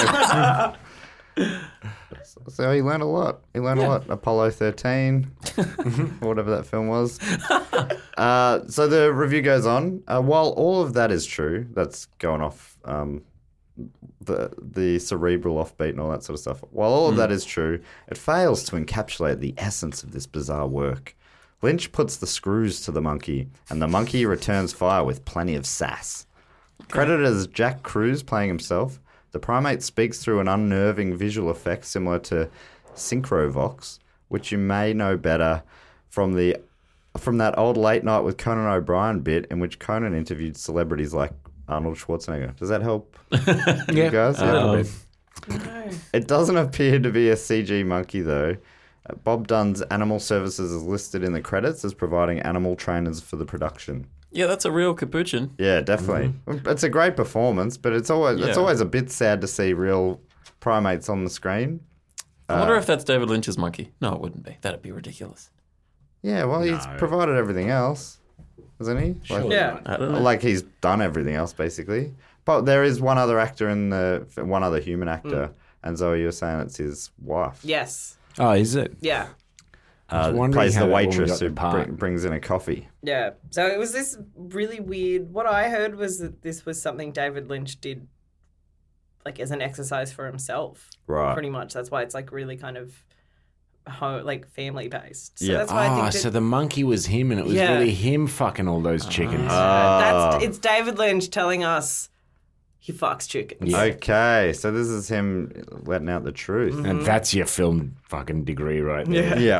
Speaker 1: So he learned a lot. He learned a lot. Apollo 13, whatever that film was. So the review goes on. While all of that is true, that's going off the cerebral offbeat and all that sort of stuff. While all of that is true, it fails to encapsulate the essence of this bizarre work. Lynch puts the screws to the monkey, and the monkey returns fire with plenty of sass. Credited as Jack Cruz playing himself, the primate speaks through an unnerving visual effect similar to Synchrovox, which you may know better from that old Late Night with Conan O'Brien bit in which Conan interviewed celebrities like Arnold Schwarzenegger. Does that help you guys?
Speaker 8: A little bit.
Speaker 1: It doesn't appear to be a CG monkey, though. Bob Dunn's Animal Services is listed in the credits as providing animal trainers for the production.
Speaker 7: Yeah, that's a real capuchin.
Speaker 1: Yeah, definitely. It's a great performance, but it's always a bit sad to see real primates on the screen.
Speaker 7: I wonder if that's David Lynch's monkey. No, it wouldn't be. That'd be ridiculous.
Speaker 1: Yeah, well, he's provided everything else, hasn't he?
Speaker 9: Yeah.
Speaker 7: I don't know.
Speaker 1: Like he's done everything else, basically. But there is one other actor one other human actor, and Zoe, you were saying it's his wife.
Speaker 9: Yes.
Speaker 8: Oh, is it?
Speaker 9: Yeah.
Speaker 8: wondering
Speaker 1: Plays
Speaker 8: how
Speaker 1: the
Speaker 8: that woman
Speaker 1: waitress
Speaker 8: got
Speaker 1: who
Speaker 8: the part.
Speaker 1: brings in a coffee.
Speaker 9: Yeah. So it was this really weird. What I heard was that this was something David Lynch did, like as an exercise for himself.
Speaker 1: Right.
Speaker 9: Pretty much. That's why it's like really kind of like family based. So
Speaker 1: Yeah.
Speaker 9: that's why I think that,
Speaker 8: So the monkey was him, and it was
Speaker 9: Yeah.
Speaker 8: really him fucking all those chickens.
Speaker 9: it's David Lynch telling us he fucks chickens.
Speaker 1: Okay, so this is him letting out the truth.
Speaker 8: And that's your film fucking degree right there.
Speaker 1: Yeah.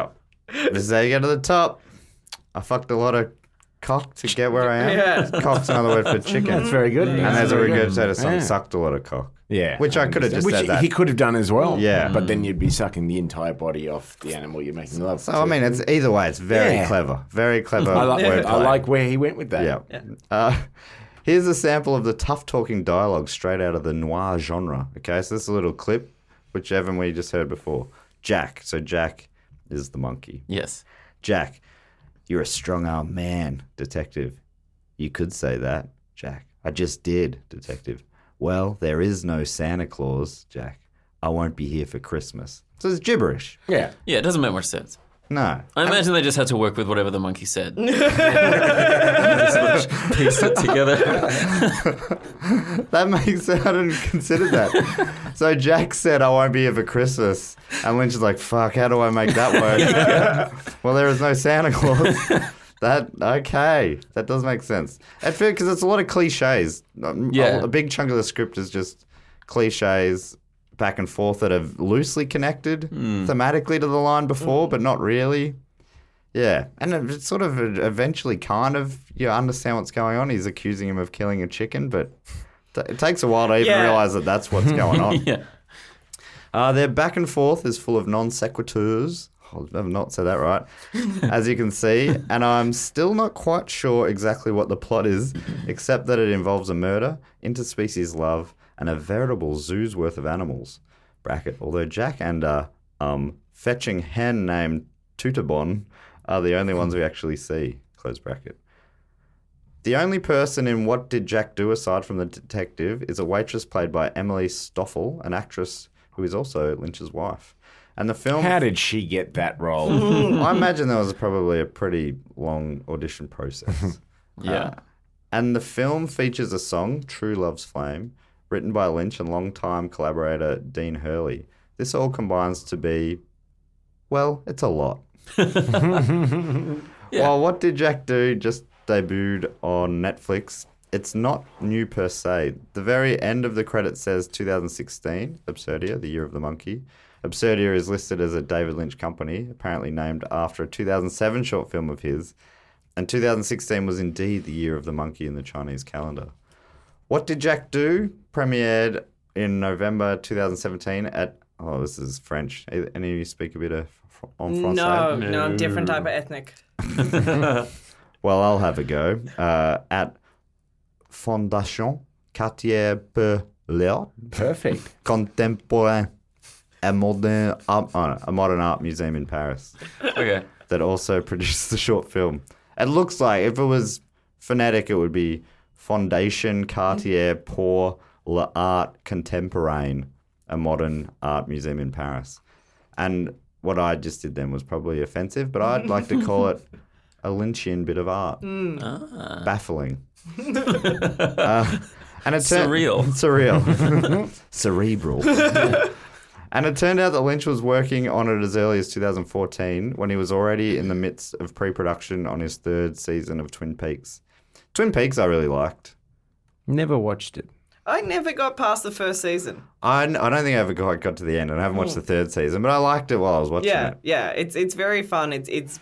Speaker 1: This is how you get to the top. I fucked a lot of cock to get where I am.
Speaker 9: Yeah.
Speaker 1: Cock's another word for chicken.
Speaker 8: That's very good.
Speaker 1: And there's a regurgitated song,
Speaker 8: Yeah.
Speaker 1: sucked a lot of cock.
Speaker 8: Yeah.
Speaker 1: Which I could have just
Speaker 8: Which
Speaker 1: said that.
Speaker 8: he could have done as well.
Speaker 1: Yeah.
Speaker 8: But then you'd be sucking the entire body off the animal you're making love
Speaker 1: So,
Speaker 8: to.
Speaker 1: I mean, it's either way, it's very
Speaker 8: Yeah.
Speaker 1: clever. Very clever
Speaker 8: I like,
Speaker 1: wordplay.
Speaker 8: I like where he went with that.
Speaker 1: Yeah. Here's a sample of the tough-talking dialogue straight out of the noir genre. Okay, so this is a little clip, which Evan, we just heard before. Jack. So Jack is the monkey.
Speaker 7: Yes.
Speaker 1: Jack, you're a strong-armed man, detective. You could say that, Jack. I just did, detective. Well, there is no Santa Claus, Jack. I won't be here for Christmas. So it's gibberish.
Speaker 8: Yeah.
Speaker 7: Yeah, it doesn't make much sense.
Speaker 1: No.
Speaker 7: I imagine they just had to work with whatever the monkey said. Piece it together.
Speaker 1: That makes sense. I didn't consider that. So Jack said, I won't be here for Christmas. And Lynch is like, fuck, how do I make that work? Well, there is no Santa Claus. Okay. That does make sense. At first, because it's a lot of cliches.
Speaker 7: Yeah.
Speaker 1: A big chunk of the script is just cliches back and forth that are loosely connected thematically to the line before, but not really. Yeah. And it sort of eventually kind of, you understand what's going on. He's accusing him of killing a chicken, but it takes a while to even realize that that's what's going on.
Speaker 7: Yeah.
Speaker 1: Their back and forth is full of non sequiturs. I've not said that right, as you can see. And I'm still not quite sure exactly what the plot is, except that it involves a murder, interspecies love, and a veritable zoo's worth of animals. Bracket. Although Jack and a fetching hen named Tutabon are the only ones we actually see. Close bracket. The only person in What Did Jack Do aside from the detective is a waitress played by Emily Stoffel, an actress who is also Lynch's wife. And the film...
Speaker 8: How did she get that role?
Speaker 1: I imagine there was probably a pretty long audition process.
Speaker 7: Yeah.
Speaker 1: And the film features a song, True Love's Flame, written by Lynch and longtime collaborator Dean Hurley. This all combines to be, well, it's a lot. While What Did Jack Do just debuted on Netflix, it's not new per se. The very end of the credits says 2016, Absurdia, the Year of the Monkey. Absurdia is listed as a David Lynch company, apparently named after a 2007 short film of his, and 2016 was indeed the Year of the Monkey in the Chinese calendar. What Did Jack Do premiered in November 2017 at... Oh, this is French. Any of you speak a bit of en français?
Speaker 9: No, different type of ethnic.
Speaker 1: Well, I'll have a go. At Fondation Cartier per l'Art
Speaker 8: Perfect.
Speaker 1: Contemporain, a modern art museum in Paris
Speaker 7: Okay.
Speaker 1: that also produced the short film. It looks like, if it was phonetic, it would be Fondation Cartier pour l'Art Contemporain, a modern art museum in Paris. And what I just did then was probably offensive, but I'd like to call it a Lynchian bit of art. Baffling. And it
Speaker 7: Surreal.
Speaker 1: Surreal. Cerebral. And it turned out that Lynch was working on it as early as 2014 when he was already in the midst of pre-production on his third season of Twin Peaks. Twin Peaks I really liked.
Speaker 8: Never watched it.
Speaker 9: I never got past the first season.
Speaker 1: I don't think I ever got to the end, and I haven't watched the third season, but I liked it while I was watching it.
Speaker 9: Yeah, it's very fun. It's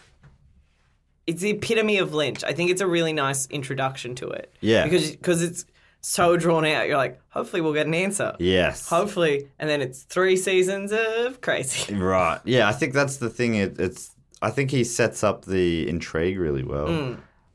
Speaker 9: the epitome of Lynch. I think it's a really nice introduction to it.
Speaker 1: Yeah.
Speaker 9: Because it's so drawn out. You're like, hopefully we'll get an answer.
Speaker 1: Yes.
Speaker 9: Hopefully. And then it's 3 seasons of crazy.
Speaker 1: Right. Yeah, I think that's the thing. I think he sets up the intrigue really well.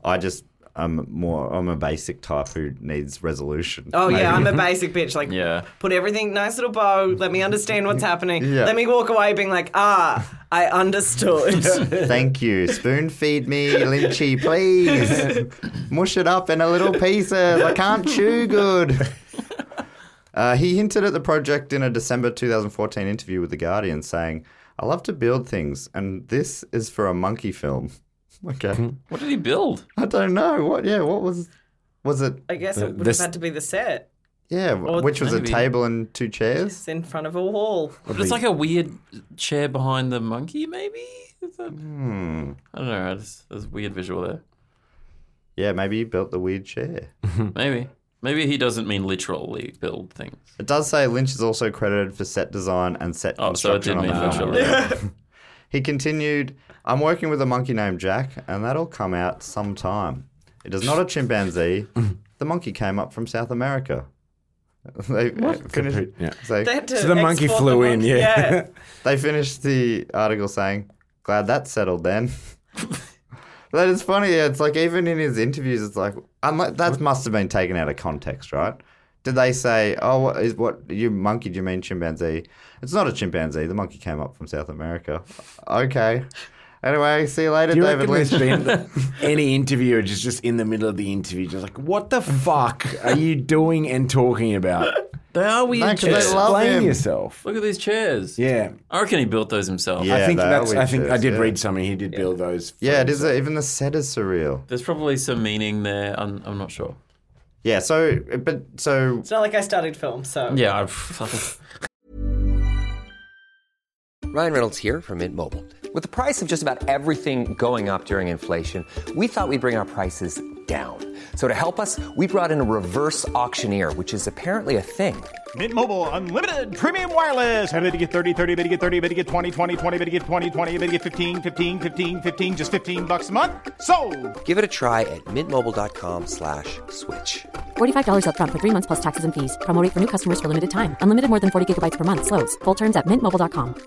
Speaker 1: I'm a basic type who needs resolution.
Speaker 9: Oh,
Speaker 1: maybe.
Speaker 9: yeah, I'm a basic bitch. Like,
Speaker 7: Yeah.
Speaker 9: put everything, nice little bow, let me understand what's happening.
Speaker 1: Yeah.
Speaker 9: Let me walk away being like, I understood.
Speaker 1: Thank you. Spoon feed me, Lynchy, please. Mush it up in a little pieces. I can't chew good. He hinted at the project in a December 2014 interview with The Guardian, saying, I love to build things, and this is for a monkey film. Okay.
Speaker 7: What did he build?
Speaker 1: I don't know. What was it?
Speaker 9: I guess it would have had to be the set.
Speaker 1: Yeah, which was
Speaker 7: maybe.
Speaker 1: a table and 2 chairs.
Speaker 9: It's in front of a wall.
Speaker 7: But it's like a weird chair behind the monkey, maybe? Is that... I don't know. There's a weird visual there.
Speaker 1: Yeah, maybe he built the weird chair.
Speaker 7: Maybe. Maybe he doesn't mean literally build things.
Speaker 1: It does say Lynch is also credited for set design and set
Speaker 7: Oh, so it
Speaker 1: construction
Speaker 7: did mean
Speaker 1: on the film.
Speaker 7: literally.
Speaker 1: He continued, I'm working with a monkey named Jack, and that'll come out sometime. It is not a chimpanzee. The monkey came up from South America. They finished,
Speaker 8: Yeah.
Speaker 1: so
Speaker 9: They had to
Speaker 8: So the monkey
Speaker 9: export
Speaker 8: flew
Speaker 9: the
Speaker 8: in,
Speaker 9: monkey.
Speaker 8: yeah.
Speaker 1: they finished the article saying, glad that's settled then. That is funny. Yeah, it's like even in his interviews, it's like, that must have been taken out of context, right? Did they say, oh, you monkey, do you mean chimpanzee? It's not a chimpanzee. The monkey came up from South America. Okay. Anyway, see you later,
Speaker 8: Do you
Speaker 1: David
Speaker 8: reckon
Speaker 1: Lynch.
Speaker 8: there's been any interviewer just in the middle of the interview, just like, what the fuck are you doing and talking about?
Speaker 7: They are weird
Speaker 1: No, 'cause they
Speaker 7: chairs.
Speaker 1: love
Speaker 8: Explain
Speaker 1: him.
Speaker 8: yourself.
Speaker 7: Look at these chairs.
Speaker 8: Yeah.
Speaker 7: I reckon he built those himself.
Speaker 1: Yeah.
Speaker 8: I think
Speaker 1: they are weird
Speaker 8: I
Speaker 1: chairs,
Speaker 8: did
Speaker 1: yeah.
Speaker 8: read something. He did build those. for
Speaker 1: Yeah, it is.
Speaker 8: himself.
Speaker 1: Even the set is surreal.
Speaker 7: There's probably some meaning there. I'm not sure.
Speaker 1: Yeah, so
Speaker 9: It's not like I studied film, so.
Speaker 7: Yeah.
Speaker 2: Ryan Reynolds here from Mint Mobile. With the price of just about everything going up during inflation, we thought we'd bring our prices down. So to help us, we brought in a reverse auctioneer, which is apparently a thing.
Speaker 3: Mint Mobile Unlimited Premium Wireless. How to get 30, 30, bit to get 30, bit to get 20, 20, 20, bit to get 20, 20, bit to get 15, 15, 15, 15, just $15 a month? Sold!
Speaker 2: Give it a try at mintmobile.com/switch.
Speaker 4: $45 up front for 3 months plus taxes and fees. Promo rate for new customers for limited time. Unlimited more than 40 gigabytes per month. Slows full terms at mintmobile.com.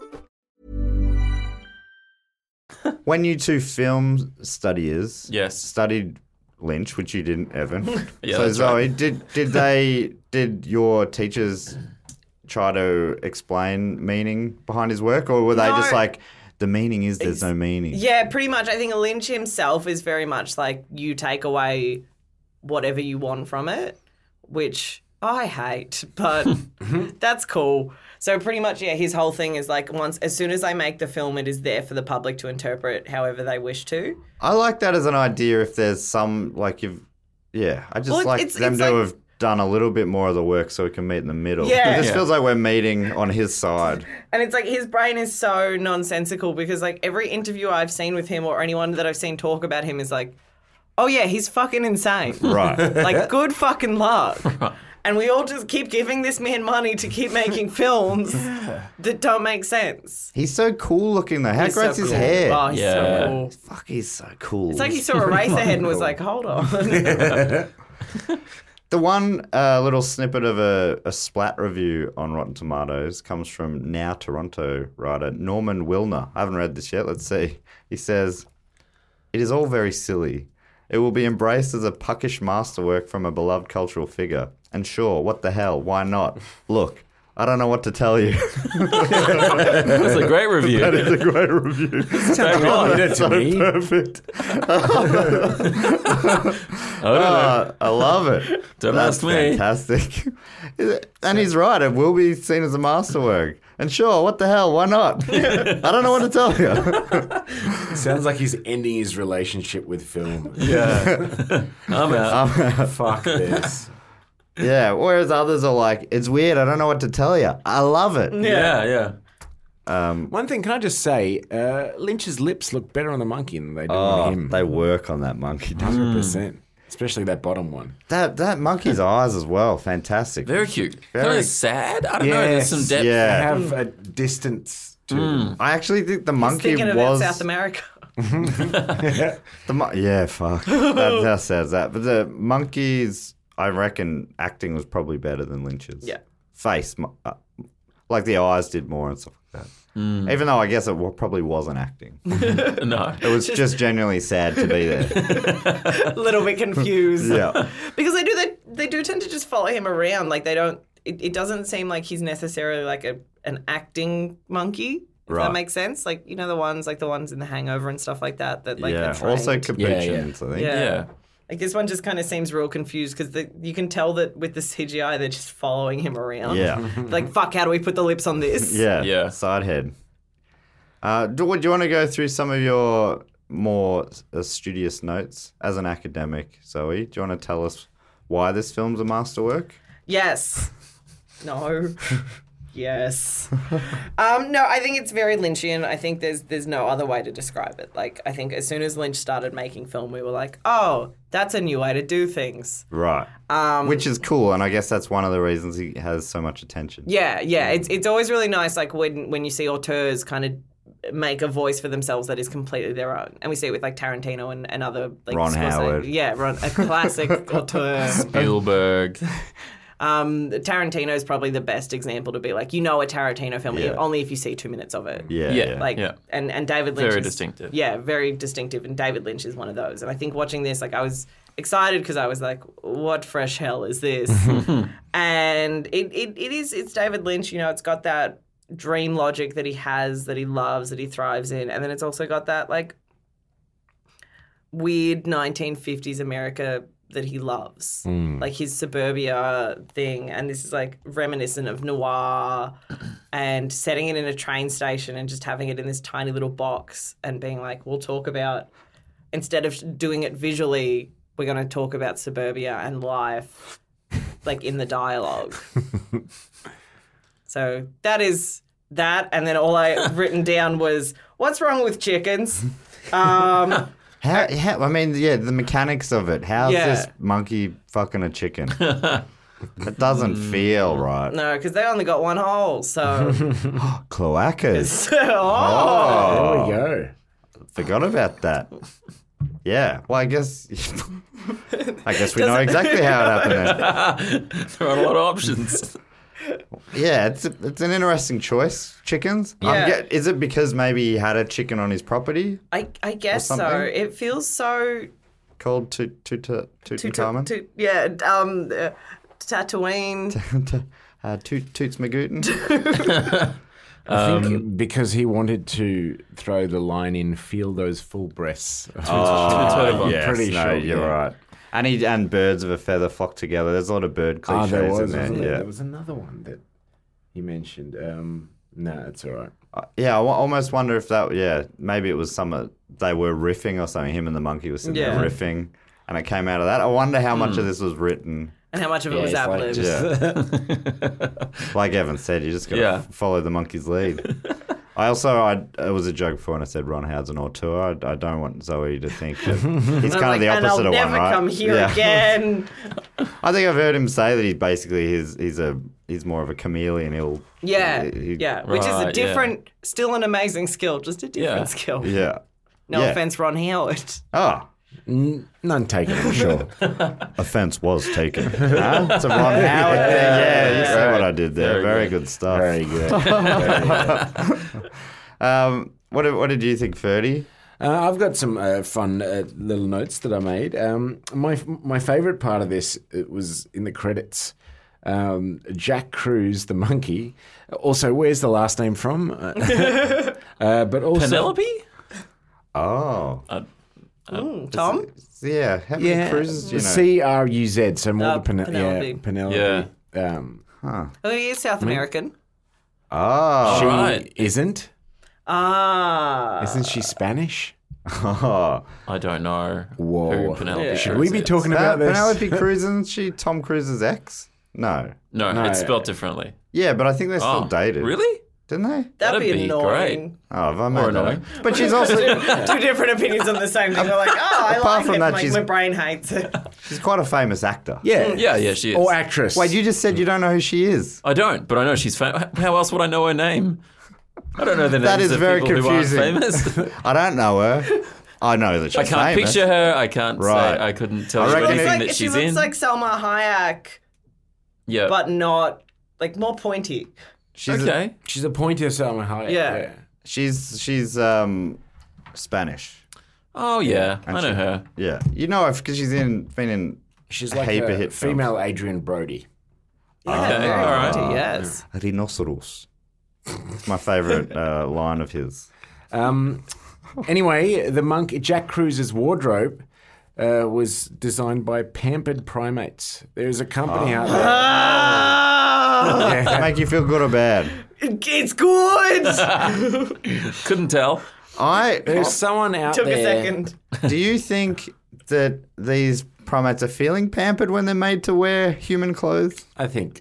Speaker 1: when you two film studiers
Speaker 7: Yes.
Speaker 1: studied Lynch, which you didn't, Evan.
Speaker 7: Yeah,
Speaker 1: so
Speaker 7: that's
Speaker 1: Zoe, did your teachers try to explain meaning behind his work, or were they just
Speaker 9: No.
Speaker 1: like, the meaning is there's no meaning?
Speaker 9: Yeah, pretty much. I think Lynch himself is very much like you take away whatever you want from it, which I hate, but that's cool. So pretty much, yeah, his whole thing is like as soon as I make the film, it is there for the public to interpret however they wish to.
Speaker 1: I like that as an idea if there's some, like, I just
Speaker 9: Well,
Speaker 1: like
Speaker 9: it's
Speaker 1: them to
Speaker 9: like-
Speaker 1: have done a little bit more of the work so we can meet in the middle.
Speaker 9: Yeah.
Speaker 1: It just
Speaker 9: Yeah.
Speaker 1: feels like we're meeting on his side.
Speaker 9: And it's like his brain is so nonsensical because like every interview I've seen with him or anyone that I've seen talk about him is like, oh yeah, he's fucking insane.
Speaker 1: Right.
Speaker 9: Like good fucking luck. And we all just keep giving this man money to keep making films that don't make sense.
Speaker 1: He's so cool looking though. How
Speaker 9: He's so
Speaker 1: great's his
Speaker 9: cool.
Speaker 1: hair?
Speaker 9: Oh, he's
Speaker 7: Yeah.
Speaker 9: so cool.
Speaker 1: Fuck, he's so cool.
Speaker 9: It's like he saw Eraserhead and was like, hold on.
Speaker 1: The one little snippet of a splat review on Rotten Tomatoes comes from Now Toronto writer Norman Wilner. I haven't read this yet. Let's see. He says, "It is all very silly. It will be embraced as a puckish masterwork from a beloved cultural figure. And sure, what the hell? Why not? Look, I don't know what to tell you."
Speaker 7: That's a great review.
Speaker 1: That is a great review.
Speaker 7: Bang on.
Speaker 1: That's so perfect. I love it.
Speaker 7: Don't
Speaker 1: That's
Speaker 7: ask me.
Speaker 1: fantastic. And he's right. It will be seen as a masterwork. And sure, what the hell? Why not? I don't know what to tell you.
Speaker 8: Sounds like he's ending his relationship with film.
Speaker 7: Yeah. I'm out.
Speaker 8: Fuck this.
Speaker 1: Yeah. Whereas others are like, it's weird. I don't know what to tell you. I love it.
Speaker 7: Yeah.
Speaker 8: One thing, can I just say, Lynch's lips look better on the monkey than they do on him.
Speaker 1: They work on that monkey.
Speaker 8: 100%. Especially that bottom one.
Speaker 1: That monkey's eyes as well. Fantastic.
Speaker 7: Very cute.
Speaker 1: Very-
Speaker 7: Kind of sad. I don't know. There's some depth.
Speaker 8: They
Speaker 1: Yeah.
Speaker 8: have a distance to them.
Speaker 1: I actually think the monkey
Speaker 9: Thinking about
Speaker 1: was
Speaker 9: South America.
Speaker 1: yeah, fuck. That's how sad is that. But the monkeys, I reckon, acting was probably better than Lynch's.
Speaker 9: Yeah.
Speaker 1: Face, like the eyes did more and stuff like that. Even though I guess it probably wasn't acting.
Speaker 7: No.
Speaker 1: It was just genuinely sad to be there.
Speaker 9: A little bit confused.
Speaker 1: Yeah.
Speaker 9: Because they do tend to just follow him around. Like they don't. It doesn't seem like he's necessarily like an acting monkey. If
Speaker 1: Right.
Speaker 9: that makes sense. Like the ones in The Hangover and stuff like that. That like
Speaker 1: Yeah.
Speaker 9: are trained.
Speaker 1: Also capuchins, I think.
Speaker 9: Yeah.
Speaker 7: Yeah.
Speaker 9: Like this one just kind of seems real confused because you can tell that with the CGI they're just following him around.
Speaker 1: Yeah.
Speaker 9: Like fuck, how do we put the lips on this?
Speaker 1: Yeah.
Speaker 7: Yeah.
Speaker 1: Side head. Do you want to go through some of your more studious notes as an academic, Zoe? Do you want to tell us why this film's a masterwork?
Speaker 9: Yes. No. Yes. No, I think it's very Lynchian. I think there's no other way to describe it. Like, I think as soon as Lynch started making film, we were like, oh, that's a new way to do things.
Speaker 1: Right. Which is cool, and I guess that's one of the reasons he has so much attention.
Speaker 9: Yeah. It's always really nice, like when you see auteurs kind of make a voice for themselves that is completely their own. And we see it with like Tarantino and other like
Speaker 1: Ron
Speaker 9: Scorsese.
Speaker 1: Howard.
Speaker 9: Yeah, a classic auteur.
Speaker 7: Spielberg.
Speaker 9: Tarantino is probably the best example to be like, you know, a Tarantino film only if you see 2 minutes of it.
Speaker 7: Yeah.
Speaker 9: And David Lynch
Speaker 7: Very
Speaker 9: is
Speaker 7: distinctive.
Speaker 9: Yeah, very distinctive. And David Lynch is one of those. And I think watching this, like, I was excited because I was like, what fresh hell is this? And it's David Lynch. You know, it's got that dream logic that he has, that he loves, that he thrives in, and then it's also got that like weird 1950s America that he loves, like his suburbia thing. And this is like reminiscent of noir, and setting it in a train station and just having it in this tiny little box and being like, we'll talk about, instead of doing it visually, we're going to talk about suburbia and life, like in the dialogue. So that is that. And then all I written down was, what's wrong with chickens?
Speaker 1: How, I mean, the mechanics of it. How's
Speaker 9: Yeah.
Speaker 1: this monkey fucking a chicken? It doesn't feel right.
Speaker 9: No, because they only got one hole. So,
Speaker 1: Cloacas.
Speaker 9: oh.
Speaker 8: There we go.
Speaker 1: Forgot about that. Yeah. Well, I guess we know exactly how it happened then.
Speaker 7: There are a lot of options.
Speaker 1: Yeah, it's an interesting choice. Chickens.
Speaker 9: Yeah.
Speaker 1: Is it because maybe he had a chicken on his property
Speaker 9: I guess so.
Speaker 1: something?
Speaker 9: It feels so.
Speaker 1: called Tutankhamun?
Speaker 9: Tatooine.
Speaker 1: Toots Magootin?
Speaker 8: I think because he wanted to throw the line in, feel those full breasts.
Speaker 7: I'm
Speaker 8: pretty sure.
Speaker 1: You're right. And birds of a feather flock together. There's a lot of bird cliches
Speaker 8: there was,
Speaker 1: in there.
Speaker 8: wasn't
Speaker 1: Yeah.
Speaker 8: there? There was another one that he mentioned. No, it's all right.
Speaker 1: Yeah, I almost wonder if maybe it was they were riffing or something. Him and the monkey was sitting there riffing, and it came out of that. I wonder how much of this was written.
Speaker 9: And how much of it was ad-libbed.
Speaker 1: Like Evan said, you just got to follow the monkey's lead. It was a joke before, and I said Ron Howard's an auteur. I don't want Zoe to think that he's kind of the opposite of one, right?
Speaker 9: And I'll never come here again.
Speaker 1: I think I've heard him say that he's more of a chameleon.
Speaker 9: Which is a different, still an amazing skill, just a different skill.
Speaker 1: Yeah.
Speaker 9: No offense, Ron Howard.
Speaker 1: Oh.
Speaker 8: None taken, I'm sure.
Speaker 1: Offense was taken. It's a Ron Howard thing. Yeah, you see what I did there. Very good stuff.
Speaker 8: Very good.
Speaker 1: What did you think, Ferdy?
Speaker 8: I've got some fun little notes that I made. My favourite part of this was in the credits. Jack Cruz, the monkey. Also, where's the last name from? But also
Speaker 7: Penelope?
Speaker 1: Oh.
Speaker 9: Tom?
Speaker 1: Yeah. How many cruises do you know?
Speaker 8: C-R-U-Z, so more the
Speaker 9: Penelope.
Speaker 8: Yeah, Penelope.
Speaker 7: Yeah.
Speaker 9: Oh, he is South American.
Speaker 1: Oh.
Speaker 8: She
Speaker 7: right.
Speaker 8: isn't?
Speaker 9: Ah.
Speaker 8: Isn't she Spanish?
Speaker 1: Oh.
Speaker 7: I don't know
Speaker 8: Whoa.
Speaker 7: who Penelope
Speaker 8: Should
Speaker 7: Cruz
Speaker 8: we be
Speaker 7: is.
Speaker 8: talking about this?
Speaker 1: Penelope Cruz, isn't she Tom Cruise's ex? No.
Speaker 7: No, it's spelled differently.
Speaker 1: Yeah, but I think they're still dated.
Speaker 7: Really?
Speaker 1: Didn't they?
Speaker 9: That'd be
Speaker 7: That'd be
Speaker 9: annoying.
Speaker 1: Oh, have I made that
Speaker 7: annoying.
Speaker 1: up? But she's also...
Speaker 9: Two different opinions on the same thing. They're like, I
Speaker 1: Apart
Speaker 9: like
Speaker 1: from
Speaker 9: it.
Speaker 1: that,
Speaker 9: Like,
Speaker 1: she's-
Speaker 9: my brain hates it.
Speaker 1: She's quite a famous actor.
Speaker 8: Yeah.
Speaker 7: Yeah, she is.
Speaker 8: Or actress.
Speaker 1: Wait, you just said you don't know who she is.
Speaker 7: I don't, but I know she's famous. How else would I know her name? I don't know the names
Speaker 1: That is
Speaker 7: of
Speaker 1: very
Speaker 7: people
Speaker 1: confusing.
Speaker 7: who aren't famous.
Speaker 1: I don't know her. I know that she's
Speaker 7: I can't
Speaker 1: famous.
Speaker 7: picture her. I can't
Speaker 1: Right.
Speaker 7: say. I couldn't tell
Speaker 1: I
Speaker 7: you
Speaker 1: reckon
Speaker 7: anything
Speaker 1: it-
Speaker 7: that
Speaker 9: she
Speaker 7: she's
Speaker 9: looks
Speaker 7: in.
Speaker 9: like Salma Hayek,
Speaker 7: yeah.
Speaker 9: but not, like, more pointy.
Speaker 1: She's
Speaker 7: okay.
Speaker 8: She's a pointer, Salma Hayek.
Speaker 9: Yeah.
Speaker 1: She's Spanish.
Speaker 7: Oh yeah, I know her.
Speaker 1: Yeah, you know her because she's been in
Speaker 8: She's
Speaker 1: a
Speaker 8: like
Speaker 1: heap of
Speaker 8: a
Speaker 1: hit
Speaker 8: female Adrian Brody.
Speaker 9: Yeah,
Speaker 7: Okay,
Speaker 9: very
Speaker 7: all right.
Speaker 9: pointy, yes.
Speaker 1: Rhinoceros. It's my favourite line of his.
Speaker 8: Anyway, Jack Cruz's wardrobe was designed by Pampered Primates. There's a company out there.
Speaker 1: Does that make you feel good or bad?
Speaker 9: It's good!
Speaker 7: Couldn't tell.
Speaker 8: There's someone out
Speaker 9: Took
Speaker 8: there.
Speaker 9: a second.
Speaker 1: Do you think that these primates are feeling pampered when they're made to wear human clothes?
Speaker 8: I think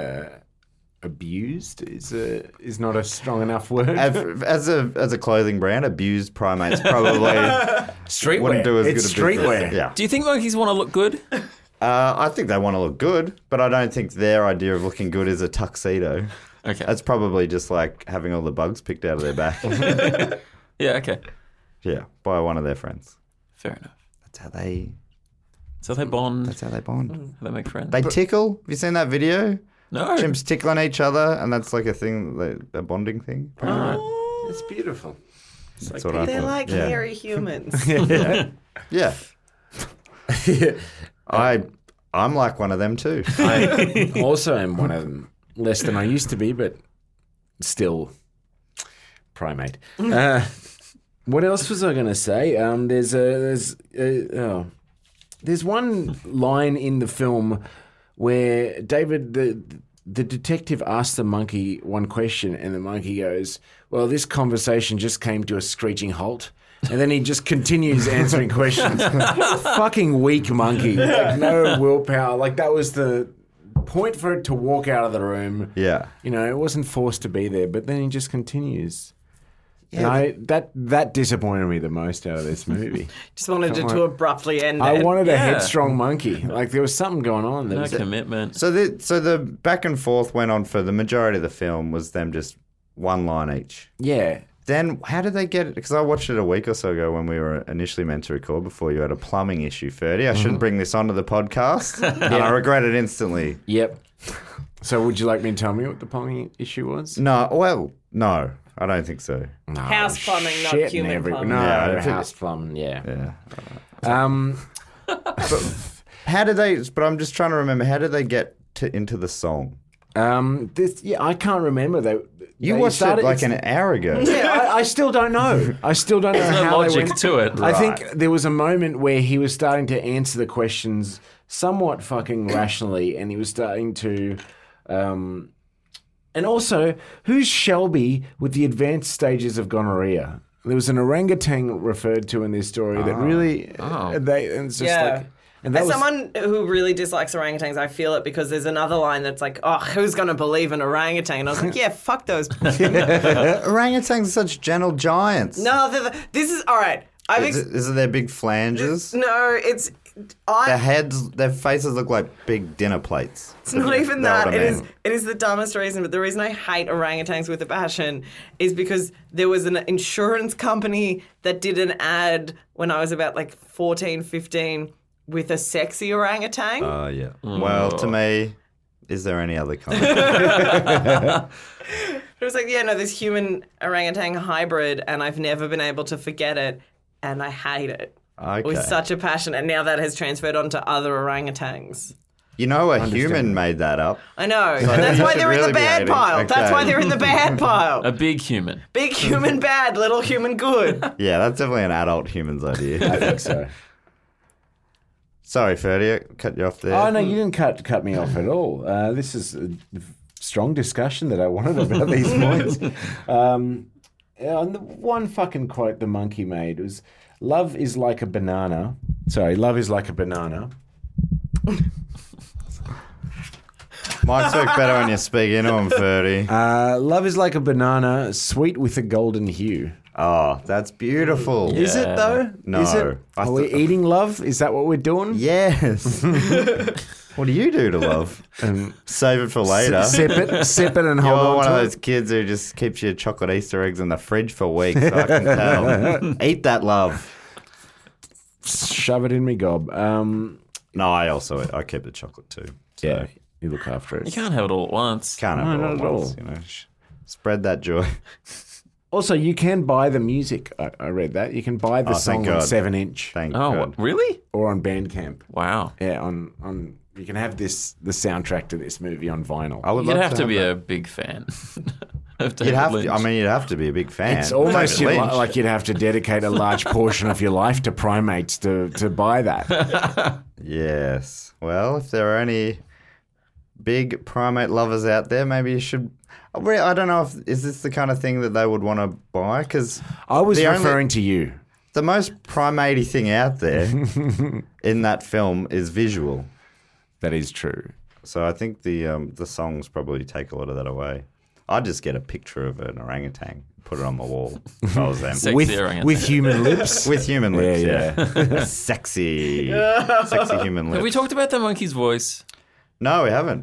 Speaker 8: abused is not a strong enough word.
Speaker 1: As a clothing brand, abused primates probably
Speaker 8: Streetwear.
Speaker 1: wouldn't do as
Speaker 8: It's
Speaker 1: good a business.
Speaker 8: streetwear.
Speaker 1: Yeah.
Speaker 7: Do you think monkeys want to look good?
Speaker 1: I think they want to look good, but I don't think their idea of looking good is a tuxedo.
Speaker 7: Okay.
Speaker 1: That's probably just like having all the bugs picked out of their back.
Speaker 7: Yeah, okay.
Speaker 1: Yeah, by one of their friends.
Speaker 7: Fair enough.
Speaker 1: That's how they
Speaker 7: bond.
Speaker 1: That's how they bond.
Speaker 7: They make friends.
Speaker 1: They tickle. Have you seen that video?
Speaker 7: No.
Speaker 1: Chimps tickling each other, and that's like a thing, a bonding thing.
Speaker 8: It's beautiful.
Speaker 1: That's what I
Speaker 9: They're
Speaker 1: thought.
Speaker 9: like
Speaker 1: Yeah.
Speaker 9: hairy humans.
Speaker 1: Yeah. I'm like one of them too.
Speaker 8: I also am one of them. Less than I used to be, but still primate. What else was I going to say? There's one line in the film where David, the detective, asks the monkey one question, and the monkey goes, "Well, this conversation just came to a screeching halt." And then he just continues answering questions. Fucking weak monkey. Like, no willpower. Like, that was the point for it to walk out of the room.
Speaker 1: Yeah.
Speaker 8: You know, it wasn't forced to be there, but then he just continues. And that disappointed me the most out of this movie.
Speaker 9: Just wanted it to abruptly end.
Speaker 8: I
Speaker 9: it.
Speaker 8: wanted a headstrong monkey. Like, there was something going on.
Speaker 7: No commitment.
Speaker 1: So the back and forth went on for the majority of the film was them just one line each.
Speaker 8: Yeah.
Speaker 1: Then how did they get it? Because I watched it a week or so ago when we were initially meant to record before you had a plumbing issue, Ferdy. I shouldn't bring this onto the podcast, and I regret it instantly.
Speaker 8: Yep. So would you like me to tell me what the plumbing issue was?
Speaker 1: No, I don't think so.
Speaker 8: No,
Speaker 9: House plumbing, not
Speaker 8: shit
Speaker 9: human
Speaker 8: and
Speaker 9: plumbing.
Speaker 8: No,
Speaker 1: Yeah,
Speaker 8: house plumbing, yeah.
Speaker 1: Yeah. How did they? But I'm just trying to remember. How did they get into the song?
Speaker 8: I can't remember.
Speaker 1: You watched it like an hour ago.
Speaker 8: Yeah, I still don't know. I still don't know
Speaker 7: There's no
Speaker 8: how they
Speaker 7: logic
Speaker 8: went
Speaker 7: to it.
Speaker 8: I think there was a moment where he was starting to answer the questions somewhat fucking rationally, and he was starting to. And also, who's Shelby with the advanced stages of gonorrhea? There was an orangutan referred to in this story that really. And it's just like. And
Speaker 9: As
Speaker 8: was,
Speaker 9: someone who really dislikes orangutans, I feel it because there's another line that's like, "Oh, who's going to believe an orangutan?" And I was like, "Yeah, fuck those."
Speaker 1: Orangutans are such gentle giants.
Speaker 9: No, this is all right.
Speaker 1: Is it their big flanges?
Speaker 9: No, it's
Speaker 1: Their heads, their faces look like big dinner plates.
Speaker 9: It's not even
Speaker 1: Know
Speaker 9: that.
Speaker 1: what I mean?
Speaker 9: It is the dumbest reason. But the reason I hate orangutans with a passion is because there was an insurance company that did an ad when I was about like 14, 15 with a sexy orangutan.
Speaker 1: Yeah. Well, to me, is there any other kind?
Speaker 9: It was like, yeah, no, this human orangutan hybrid, and I've never been able to forget it, and I hate it.
Speaker 1: Okay.
Speaker 9: With such a passion, and now that has transferred onto other orangutans.
Speaker 1: You know, a human made that up.
Speaker 9: I know, and that's why they're in the bad pile.
Speaker 1: Okay.
Speaker 9: That's why they're in the bad pile.
Speaker 7: A big human.
Speaker 9: Big human bad, little human good.
Speaker 1: Yeah, that's definitely an adult human's idea.
Speaker 8: I think so.
Speaker 1: Sorry, Ferdy, I cut you off there.
Speaker 8: Oh, no, you didn't cut me off at all. This is a strong discussion that I wanted about these points. And the one fucking quote the monkey made was, love is like a banana. Love is like a banana.
Speaker 1: Mike's work better when you speak into him, Ferdy.
Speaker 8: Love is like a banana, sweet with a golden hue.
Speaker 1: Oh, that's beautiful.
Speaker 8: Is it, though?
Speaker 1: No.
Speaker 8: Is it? Are we eating love? Is that what we're doing?
Speaker 1: Yes. What do you do to love? Save it for later.
Speaker 8: Sip it and hold
Speaker 1: You're
Speaker 8: on
Speaker 1: one
Speaker 8: to
Speaker 1: of
Speaker 8: it.
Speaker 1: those kids who just keeps your chocolate Easter eggs in the fridge for weeks. I can tell. Eat that love.
Speaker 8: Shove it in me gob.
Speaker 1: No, I keep the chocolate too. So
Speaker 8: Yeah, you look after it.
Speaker 7: You can't have it all at once.
Speaker 1: Can't have it all
Speaker 8: not
Speaker 1: at
Speaker 8: at
Speaker 1: once,
Speaker 8: all.
Speaker 1: you know. Spread that joy.
Speaker 8: Also, you can buy the music. I read that. You can buy the
Speaker 1: thank
Speaker 8: song on
Speaker 1: God.
Speaker 8: 7-inch
Speaker 1: Thank
Speaker 7: Oh,
Speaker 1: God.
Speaker 7: what? Really?
Speaker 8: or on Bandcamp.
Speaker 7: Wow.
Speaker 8: Yeah, on you can have the soundtrack to this movie on vinyl.
Speaker 1: I would
Speaker 7: You'd
Speaker 1: love
Speaker 7: have to be
Speaker 1: that.
Speaker 7: a big fan of David
Speaker 1: You'd have
Speaker 7: Lynch.
Speaker 1: to. I mean, you'd have to be a big fan.
Speaker 8: It's almost
Speaker 1: David Lynch.
Speaker 8: like you'd have to dedicate a large portion of your life to primates to buy that.
Speaker 1: Yes. Well, if there are any big primate lovers out there, maybe you should. I don't know is this the kind of thing that they would want to buy? Because
Speaker 8: I was referring to you.
Speaker 1: the most primate-y thing out there in that film is visual.
Speaker 8: That is true.
Speaker 1: So I think the songs probably take a lot of that away. I'd just get a picture of an orangutan, put it on my wall. If I was them.
Speaker 7: Sexy orangutan.
Speaker 8: With human lips.
Speaker 1: With human lips,
Speaker 8: Yeah,
Speaker 1: yeah. Sexy human lips.
Speaker 7: Have we talked about the monkey's voice?
Speaker 1: No, we haven't.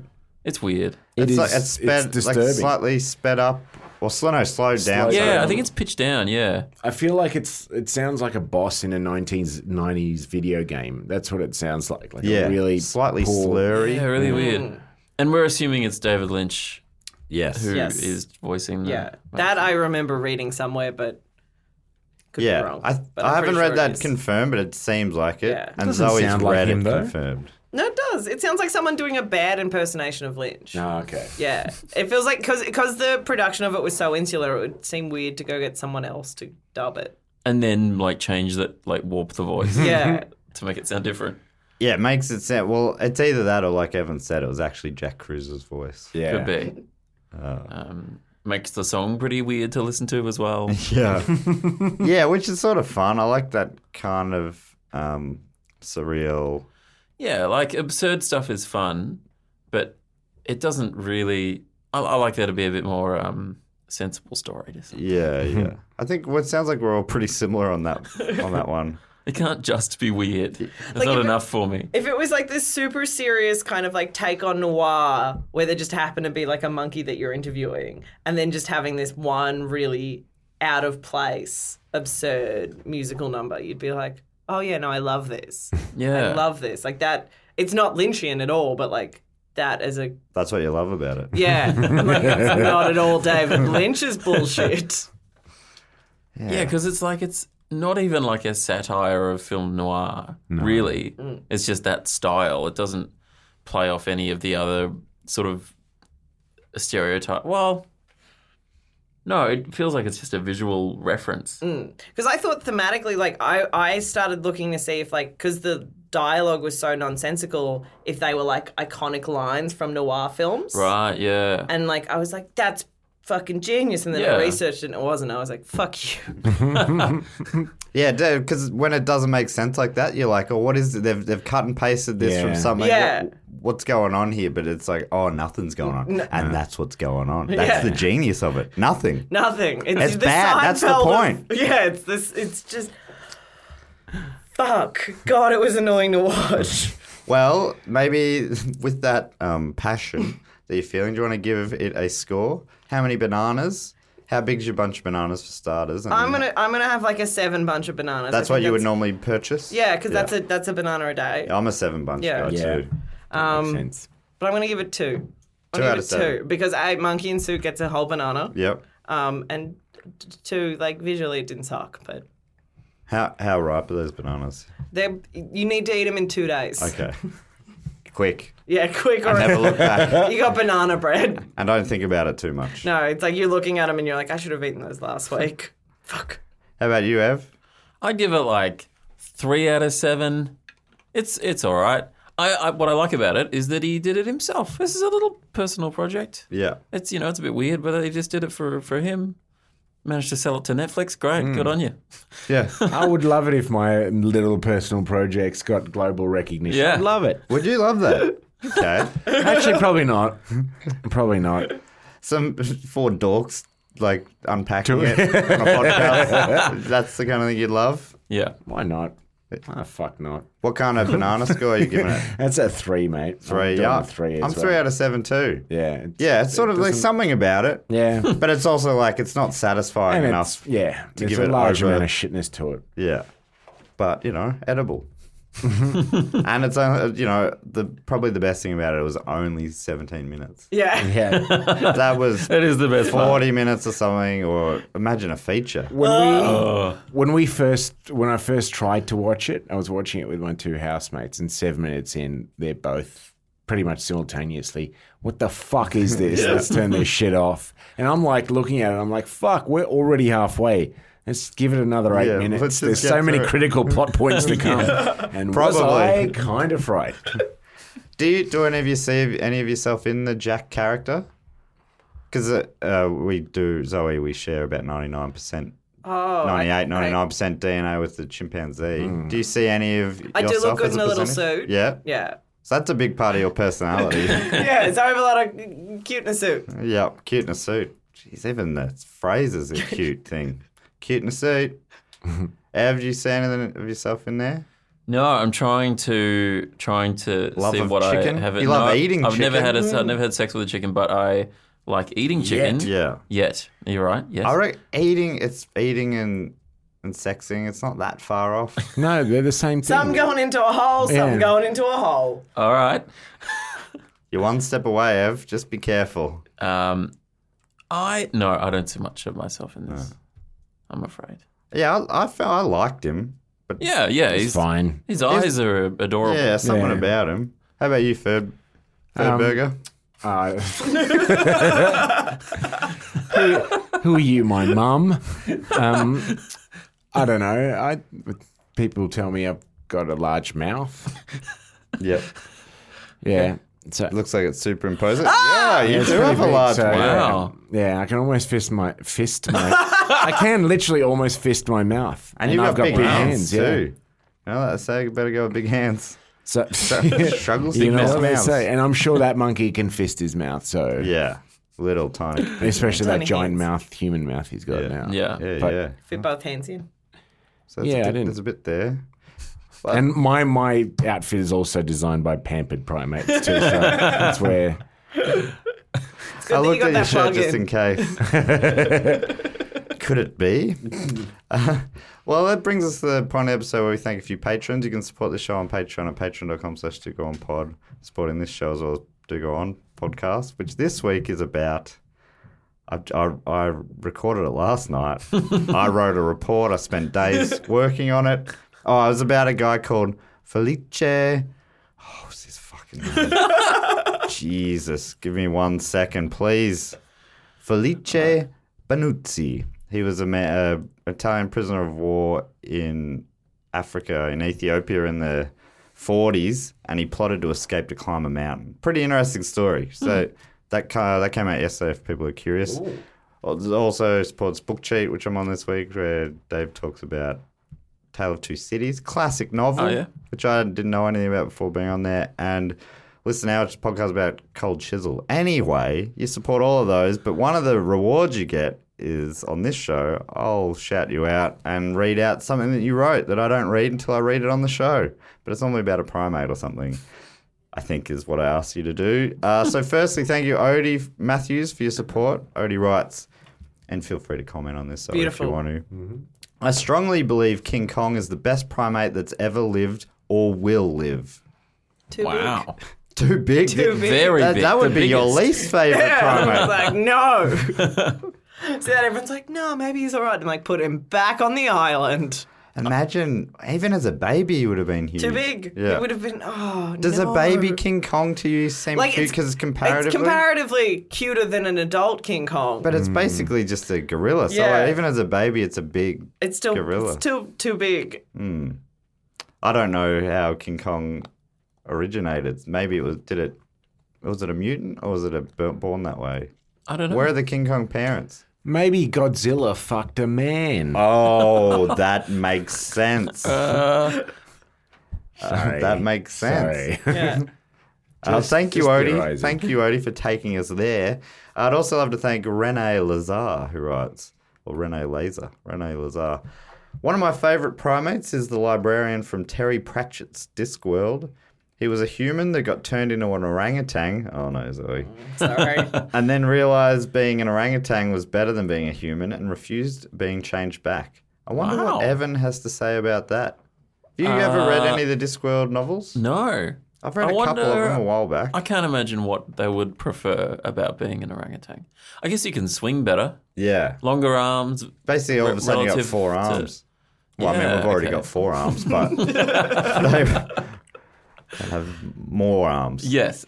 Speaker 7: It's weird.
Speaker 8: It is.
Speaker 1: It's sped,
Speaker 8: it's disturbing.
Speaker 1: like slightly sped up, or slowed down.
Speaker 7: Yeah, I think it's pitched down. Yeah.
Speaker 8: I feel like it sounds like a boss in a 90s video game. That's what it sounds like. Like
Speaker 1: Yeah,
Speaker 8: a really
Speaker 1: slightly
Speaker 8: poor-
Speaker 1: slurry.
Speaker 7: Yeah, really weird. And we're assuming it's David Lynch
Speaker 1: Yes.
Speaker 7: who
Speaker 9: Yes.
Speaker 7: is voicing the
Speaker 9: Yeah, that I remember reading somewhere, but could be wrong.
Speaker 1: I
Speaker 9: But I'm
Speaker 1: haven't
Speaker 9: pretty
Speaker 1: read
Speaker 9: sure it
Speaker 1: that
Speaker 9: is.
Speaker 1: confirmed, but it seems like it.
Speaker 9: Yeah.
Speaker 1: And
Speaker 8: Doesn't
Speaker 1: Zoe's
Speaker 8: sound like
Speaker 1: read
Speaker 8: him,
Speaker 1: it
Speaker 8: though.
Speaker 1: confirmed.
Speaker 9: No, it does. It sounds like someone doing a bad impersonation of Lynch.
Speaker 8: Oh, okay.
Speaker 9: Yeah, it feels like because the production of it was so insular, it would seem weird to go get someone else to dub it.
Speaker 7: and then like change that, like warp the voice.
Speaker 9: Yeah.
Speaker 7: To make it sound different.
Speaker 1: Yeah, it makes it sound... Well, it's either that or, like Evan said, it was actually Jack Cruiser's voice.
Speaker 8: Yeah.
Speaker 7: Could be. Makes the song pretty weird to listen to as well.
Speaker 1: Yeah. Yeah, which is sort of fun. I like that kind of surreal...
Speaker 7: Yeah, like absurd stuff is fun, but it doesn't really. I like there to be a bit more sensible story to something.
Speaker 1: Yeah, yeah. I think what sounds like we're all pretty similar on that one.
Speaker 7: It can't just be weird. It's
Speaker 9: Like,
Speaker 7: not
Speaker 9: if it-
Speaker 7: enough for me.
Speaker 9: If it was like this super serious kind of like take on noir, where there just happened to be like a monkey that you're interviewing, and then just having this one really out of place, absurd musical number, you'd be like, oh yeah, no, I love this.
Speaker 7: Yeah.
Speaker 9: I love this. Like that, it's not Lynchian at all, but like that as a,
Speaker 1: That's what you love about it.
Speaker 9: yeah. I'm like, that's not at all David Lynch's bullshit.
Speaker 7: Yeah, because it's like it's not even like a satire of film noir, really. It's just that style. It doesn't play off any of the other sort of stereotype. Well, no, it feels like it's just a visual reference.
Speaker 9: Because I thought thematically, like, I started looking to see if, like, because the dialogue was so nonsensical, if they were, like, iconic lines from noir films.
Speaker 7: Right, yeah.
Speaker 9: And, like, I was like, that's fucking genius. And then
Speaker 7: Yeah.
Speaker 9: I researched it and it wasn't. I was like, fuck you.
Speaker 1: Yeah, because when it doesn't make sense like that, you're like, oh, what is it? They've cut and pasted this from
Speaker 8: Yeah.
Speaker 1: something.
Speaker 9: Yeah.
Speaker 1: What's going on here? But it's like, oh, nothing's going on. And that's what's going on. That's
Speaker 9: Yeah.
Speaker 1: the genius of it. Nothing.
Speaker 9: Nothing.
Speaker 1: It's
Speaker 9: the
Speaker 1: bad. That's the
Speaker 9: Seinfeld of-
Speaker 1: point.
Speaker 9: yeah, it's this. It's just. Fuck. God, it was annoying to watch.
Speaker 1: Well, maybe with that passion that you're feeling, do you want to give it a score? How many bananas? How big's your bunch of bananas for starters? And
Speaker 9: I'm gonna have like a 7 bunch of bananas.
Speaker 1: That's
Speaker 9: I
Speaker 1: what
Speaker 9: think
Speaker 1: you would normally purchase?
Speaker 9: Yeah, because that's a banana a day.
Speaker 1: I'm a 7 bunch
Speaker 9: Yeah.
Speaker 1: guy
Speaker 8: Yeah.
Speaker 1: too.
Speaker 8: That makes sense.
Speaker 9: But I'm gonna give it 2.
Speaker 1: 2 out of 7.
Speaker 9: Because Monkey in Suit gets a whole banana.
Speaker 1: Yep.
Speaker 9: And 2, like visually, it didn't suck, but
Speaker 1: How ripe are those bananas?
Speaker 9: you need to eat them in 2 days.
Speaker 1: Okay. Quick.
Speaker 9: Yeah, quick or
Speaker 1: Never look back.
Speaker 9: you got banana bread.
Speaker 1: And don't think about it too much.
Speaker 9: No, it's like you're looking at them and you're like, I should have eaten those last week. Fuck.
Speaker 1: How about you, Ev?
Speaker 7: I'd give it like 3 out of 7. It's all right. I what I like about it is that he did it himself. This is a little personal project.
Speaker 1: Yeah.
Speaker 7: It's it's a bit weird, but he just did it for him. Managed to sell it to Netflix. Great, good on you.
Speaker 1: Yeah.
Speaker 8: I would love it if my little personal projects got global recognition.
Speaker 7: Yeah.
Speaker 8: I'd love it.
Speaker 1: Would you love that? Okay.
Speaker 8: Actually, probably not. Probably not.
Speaker 1: Some 4 dorks, like, unpacking it on a podcast. That's the kind of thing you'd love?
Speaker 7: Yeah.
Speaker 8: Why not? Oh, fuck not.
Speaker 1: What kind of banana score are you giving it?
Speaker 8: That's a 3, mate.
Speaker 1: 3,
Speaker 8: I'm
Speaker 1: yeah.
Speaker 8: doing a 3 as
Speaker 1: I'm
Speaker 8: well.
Speaker 1: 3 out of 7 too.
Speaker 8: Yeah.
Speaker 1: Yeah, it's sort of like
Speaker 8: doesn't-
Speaker 1: something about it.
Speaker 8: Yeah.
Speaker 1: But it's also like it's not satisfying
Speaker 8: And
Speaker 1: enough.
Speaker 8: yeah. There's
Speaker 1: give
Speaker 8: a
Speaker 1: it
Speaker 8: large
Speaker 1: over-
Speaker 8: amount of shitness to it.
Speaker 1: Yeah. But, edible. And it's, probably the best thing about it was only 17 minutes.
Speaker 9: Yeah.
Speaker 8: Yeah.
Speaker 1: That was
Speaker 7: That is the best part.
Speaker 1: 40 minutes or something, or imagine a feature.
Speaker 8: When I first tried to watch it, I was watching it with my 2 housemates, and 7 minutes in, they're both pretty much simultaneously, what the fuck is this? Let's turn this shit off. And I'm like looking at it, I'm like, fuck, we're already halfway. Let's give it another 8
Speaker 1: Yeah,
Speaker 8: minutes.
Speaker 1: let's just
Speaker 8: There's
Speaker 1: get
Speaker 8: so many
Speaker 1: through it.
Speaker 8: critical plot points to come. And was
Speaker 1: Probably.
Speaker 8: I kind of right?
Speaker 1: Do any of you see any of yourself in the Jack character? Because we do, Zoe, we share about 99%.
Speaker 9: Oh,
Speaker 1: 99% DNA with the chimpanzee. Do you see any of
Speaker 9: I do
Speaker 1: yourself
Speaker 9: look good
Speaker 1: as
Speaker 9: in a little
Speaker 1: percentage?
Speaker 9: suit.
Speaker 1: Yeah.
Speaker 9: Yeah.
Speaker 1: So that's a big part of your personality.
Speaker 9: Yeah, so I have a lot of cute in a suit.
Speaker 1: Yeah, cute in a suit. Jeez, even the phrase is a cute thing. Cute in a suit. Ev, do you see anything of yourself in there?
Speaker 7: No, I'm trying to
Speaker 1: Love
Speaker 7: see
Speaker 1: of
Speaker 7: what
Speaker 1: chicken?
Speaker 7: I haven't.
Speaker 1: You love
Speaker 7: no,
Speaker 1: eating
Speaker 7: I've never
Speaker 1: chicken?
Speaker 7: I've never had sex with a chicken, but I like eating chicken.
Speaker 1: Yeah.
Speaker 7: Yet. You're right. Yes.
Speaker 1: I reckon eating and sexing, it's not that far off.
Speaker 8: No, they're the same thing.
Speaker 9: Some going into a hole, some
Speaker 8: Yeah.
Speaker 9: going into a hole.
Speaker 7: All right.
Speaker 1: You're one step away, Ev. Just be careful.
Speaker 7: I don't see much of myself in this. I'm afraid.
Speaker 1: Yeah, I felt I liked him. But
Speaker 7: Yeah,
Speaker 8: It's fine.
Speaker 7: His eyes are adorable.
Speaker 1: yeah, something
Speaker 8: Yeah.
Speaker 1: about him. How about you, Ferb? Burger?
Speaker 8: Who are you, my mum? I don't know. People tell me I've got a large mouth.
Speaker 1: Yep.
Speaker 8: Yeah. So
Speaker 1: It looks like it's superimposed. Yeah, you
Speaker 8: it's
Speaker 1: do
Speaker 8: pretty
Speaker 1: have a
Speaker 8: big,
Speaker 1: large
Speaker 8: so,
Speaker 1: one.
Speaker 7: Wow.
Speaker 8: Yeah, I can almost fist my. I can literally almost fist my mouth,
Speaker 1: And you've
Speaker 8: I've
Speaker 1: got big hands,
Speaker 8: Yeah.
Speaker 1: too. You know, that's say you better go with big hands.
Speaker 8: So
Speaker 1: Struggles to
Speaker 8: you know
Speaker 1: fist
Speaker 8: what they
Speaker 1: mouths.
Speaker 8: say, and I'm sure that monkey can fist his mouth. So
Speaker 1: Yeah, little tiny.
Speaker 8: especially that
Speaker 9: Tiny
Speaker 8: giant
Speaker 9: hands.
Speaker 8: mouth, human mouth he's got now.
Speaker 7: Yeah.
Speaker 1: Yeah,
Speaker 8: But-
Speaker 1: yeah.
Speaker 9: Fit both hands in.
Speaker 1: So there's
Speaker 8: Yeah, I
Speaker 1: a bit,
Speaker 8: didn't-
Speaker 1: there's a bit there.
Speaker 8: And my outfit is also designed by Pampered Primates too. So that's where.
Speaker 9: Good
Speaker 1: I
Speaker 9: that you
Speaker 1: looked
Speaker 9: got
Speaker 1: at your
Speaker 9: that
Speaker 1: shirt
Speaker 9: plug
Speaker 1: just in case. Could it be? Well, that brings us to the point of the episode where we thank a few patrons. You can support the show on Patreon at patreon.com/DoGoOnPod. Supporting this show as well as Do Go On podcast, which this week is about... I recorded it last night. I wrote a report. I spent days working on it. Oh, it was about a guy called Felice... Oh, what's his fucking name? Jesus, give me 1 second, please. Felice Banuzzi. He was a Italian prisoner of war in Africa, in Ethiopia in the 40s, and he plotted to escape to climb a mountain. Pretty interesting story. So that came out yesterday if people are curious. Also supports Book Cheat, which I'm on this week, where Dave talks about Tale of Two Cities, classic novel,
Speaker 7: Oh, yeah?
Speaker 1: which I didn't know anything about before being on there, and Listen Now, which is a podcast about Cold Chisel. Anyway, you support all of those, but one of the rewards you get is on this show, I'll shout you out and read out something that you wrote that I don't read until I read it on the show. But it's normally about a primate or something, I think is what I asked you to do. So firstly, thank you, Odie Matthews, for your support. Odie writes, and feel free to comment on this if
Speaker 9: Beautiful.
Speaker 1: you want to. I strongly believe King Kong is the best primate that's ever lived or will live.
Speaker 9: Too
Speaker 7: Wow.
Speaker 1: Too big?
Speaker 9: Too big.
Speaker 7: Very
Speaker 1: That,
Speaker 7: big.
Speaker 1: that would
Speaker 7: The
Speaker 1: be your
Speaker 7: biggest.
Speaker 1: least favourite
Speaker 9: big.
Speaker 1: primate.
Speaker 9: Like, no. So then everyone's like, no, maybe he's all right. And like, put him back on the island.
Speaker 1: Imagine, even as a baby, he would have been huge.
Speaker 9: Too big.
Speaker 1: Yeah.
Speaker 9: It would have been, oh,
Speaker 1: Does
Speaker 9: no.
Speaker 1: a baby King Kong to you seem
Speaker 9: Like,
Speaker 1: cute because it's comparatively?
Speaker 9: It's comparatively cuter than an adult King Kong.
Speaker 1: But it's basically just a gorilla. So
Speaker 9: Yeah.
Speaker 1: like, even as a baby, it's a big
Speaker 9: it's still
Speaker 1: gorilla.
Speaker 9: It's too big.
Speaker 1: I don't know how King Kong originated. Maybe it was, was it a mutant or was it born that way?
Speaker 7: I don't know.
Speaker 1: Where are the King Kong parents?
Speaker 8: Maybe Godzilla fucked a man.
Speaker 1: Oh, that makes sense.
Speaker 8: Sorry.
Speaker 1: That makes sense.
Speaker 8: Sorry.
Speaker 9: Yeah.
Speaker 1: Thank you,
Speaker 8: just
Speaker 1: Odie.
Speaker 8: theorising.
Speaker 1: Thank you, Odie, for taking us there. I'd also love to thank Renee Lazar, who writes, or Renee Lazar. One of my favourite primates is the librarian from Terry Pratchett's Discworld. He was a human that got turned into an orangutan. Oh no, Zoe.
Speaker 9: Sorry.
Speaker 1: And then realised being an orangutan was better than being a human and refused being changed back. I wonder
Speaker 7: Wow.
Speaker 1: what Evan has to say about that. Have you ever read any of the Discworld novels?
Speaker 7: No.
Speaker 1: I've read
Speaker 7: I
Speaker 1: a couple of
Speaker 7: wonder-
Speaker 1: them a while back.
Speaker 7: I can't imagine what they would prefer about being an orangutan. I guess you can swing better,
Speaker 1: Yeah.
Speaker 7: longer arms.
Speaker 1: Basically, all of a sudden you got
Speaker 7: relative
Speaker 1: 4
Speaker 7: to-
Speaker 1: arms. Well, I mean,
Speaker 7: Yeah,
Speaker 1: we've already
Speaker 7: okay.
Speaker 1: got 4 arms, but they have more arms.
Speaker 7: Yes.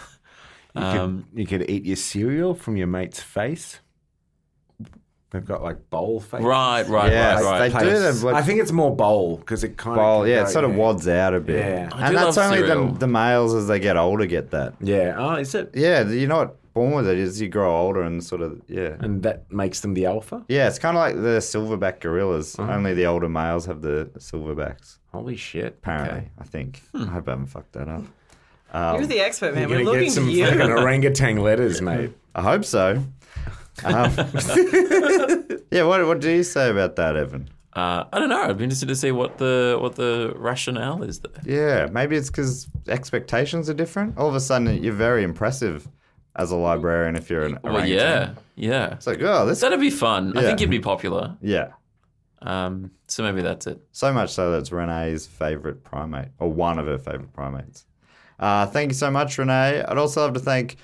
Speaker 8: You could eat your cereal from your mate's face. They've got like bowl face.
Speaker 7: Right.
Speaker 1: Yes, they do. They've
Speaker 8: I think it's more bowl because it kind
Speaker 1: Well,
Speaker 8: of.
Speaker 1: yeah, it sort of wads out a bit.
Speaker 8: Yeah.
Speaker 7: I
Speaker 1: And
Speaker 7: do
Speaker 1: that's
Speaker 7: love
Speaker 1: only
Speaker 7: cereal.
Speaker 1: the males as they get older get that.
Speaker 8: Yeah. Oh, is it?
Speaker 1: Yeah, you're not born with it. Is you grow older and sort of, yeah.
Speaker 8: And that makes them the alpha.
Speaker 1: Yeah, it's kind of like the silverback gorillas. Only the older males have the silverbacks,
Speaker 8: Holy shit!
Speaker 1: apparently,
Speaker 8: Okay.
Speaker 1: I think. I hope I haven't fucked that up.
Speaker 9: You're the expert, man.
Speaker 8: You're
Speaker 9: We're
Speaker 8: gonna
Speaker 9: looking
Speaker 8: get some
Speaker 9: to you.
Speaker 8: fucking orangutan letters, mate.
Speaker 1: I hope so. Yeah, what do you say about that, Evan?
Speaker 7: I don't know. I'd be interested to see what the rationale is there.
Speaker 1: Yeah, maybe it's because expectations are different. All of a sudden, you're very impressive as a librarian if you're an
Speaker 7: Well,
Speaker 1: orangutan.
Speaker 7: yeah.
Speaker 1: It's like, oh, this...
Speaker 7: That'd be fun. I
Speaker 1: Yeah.
Speaker 7: think you'd be popular.
Speaker 1: Yeah.
Speaker 7: So maybe that's it.
Speaker 1: So much so that it's Renee's favourite primate, or one of her favourite primates. Thank you so much, Renee. I'd also love to thank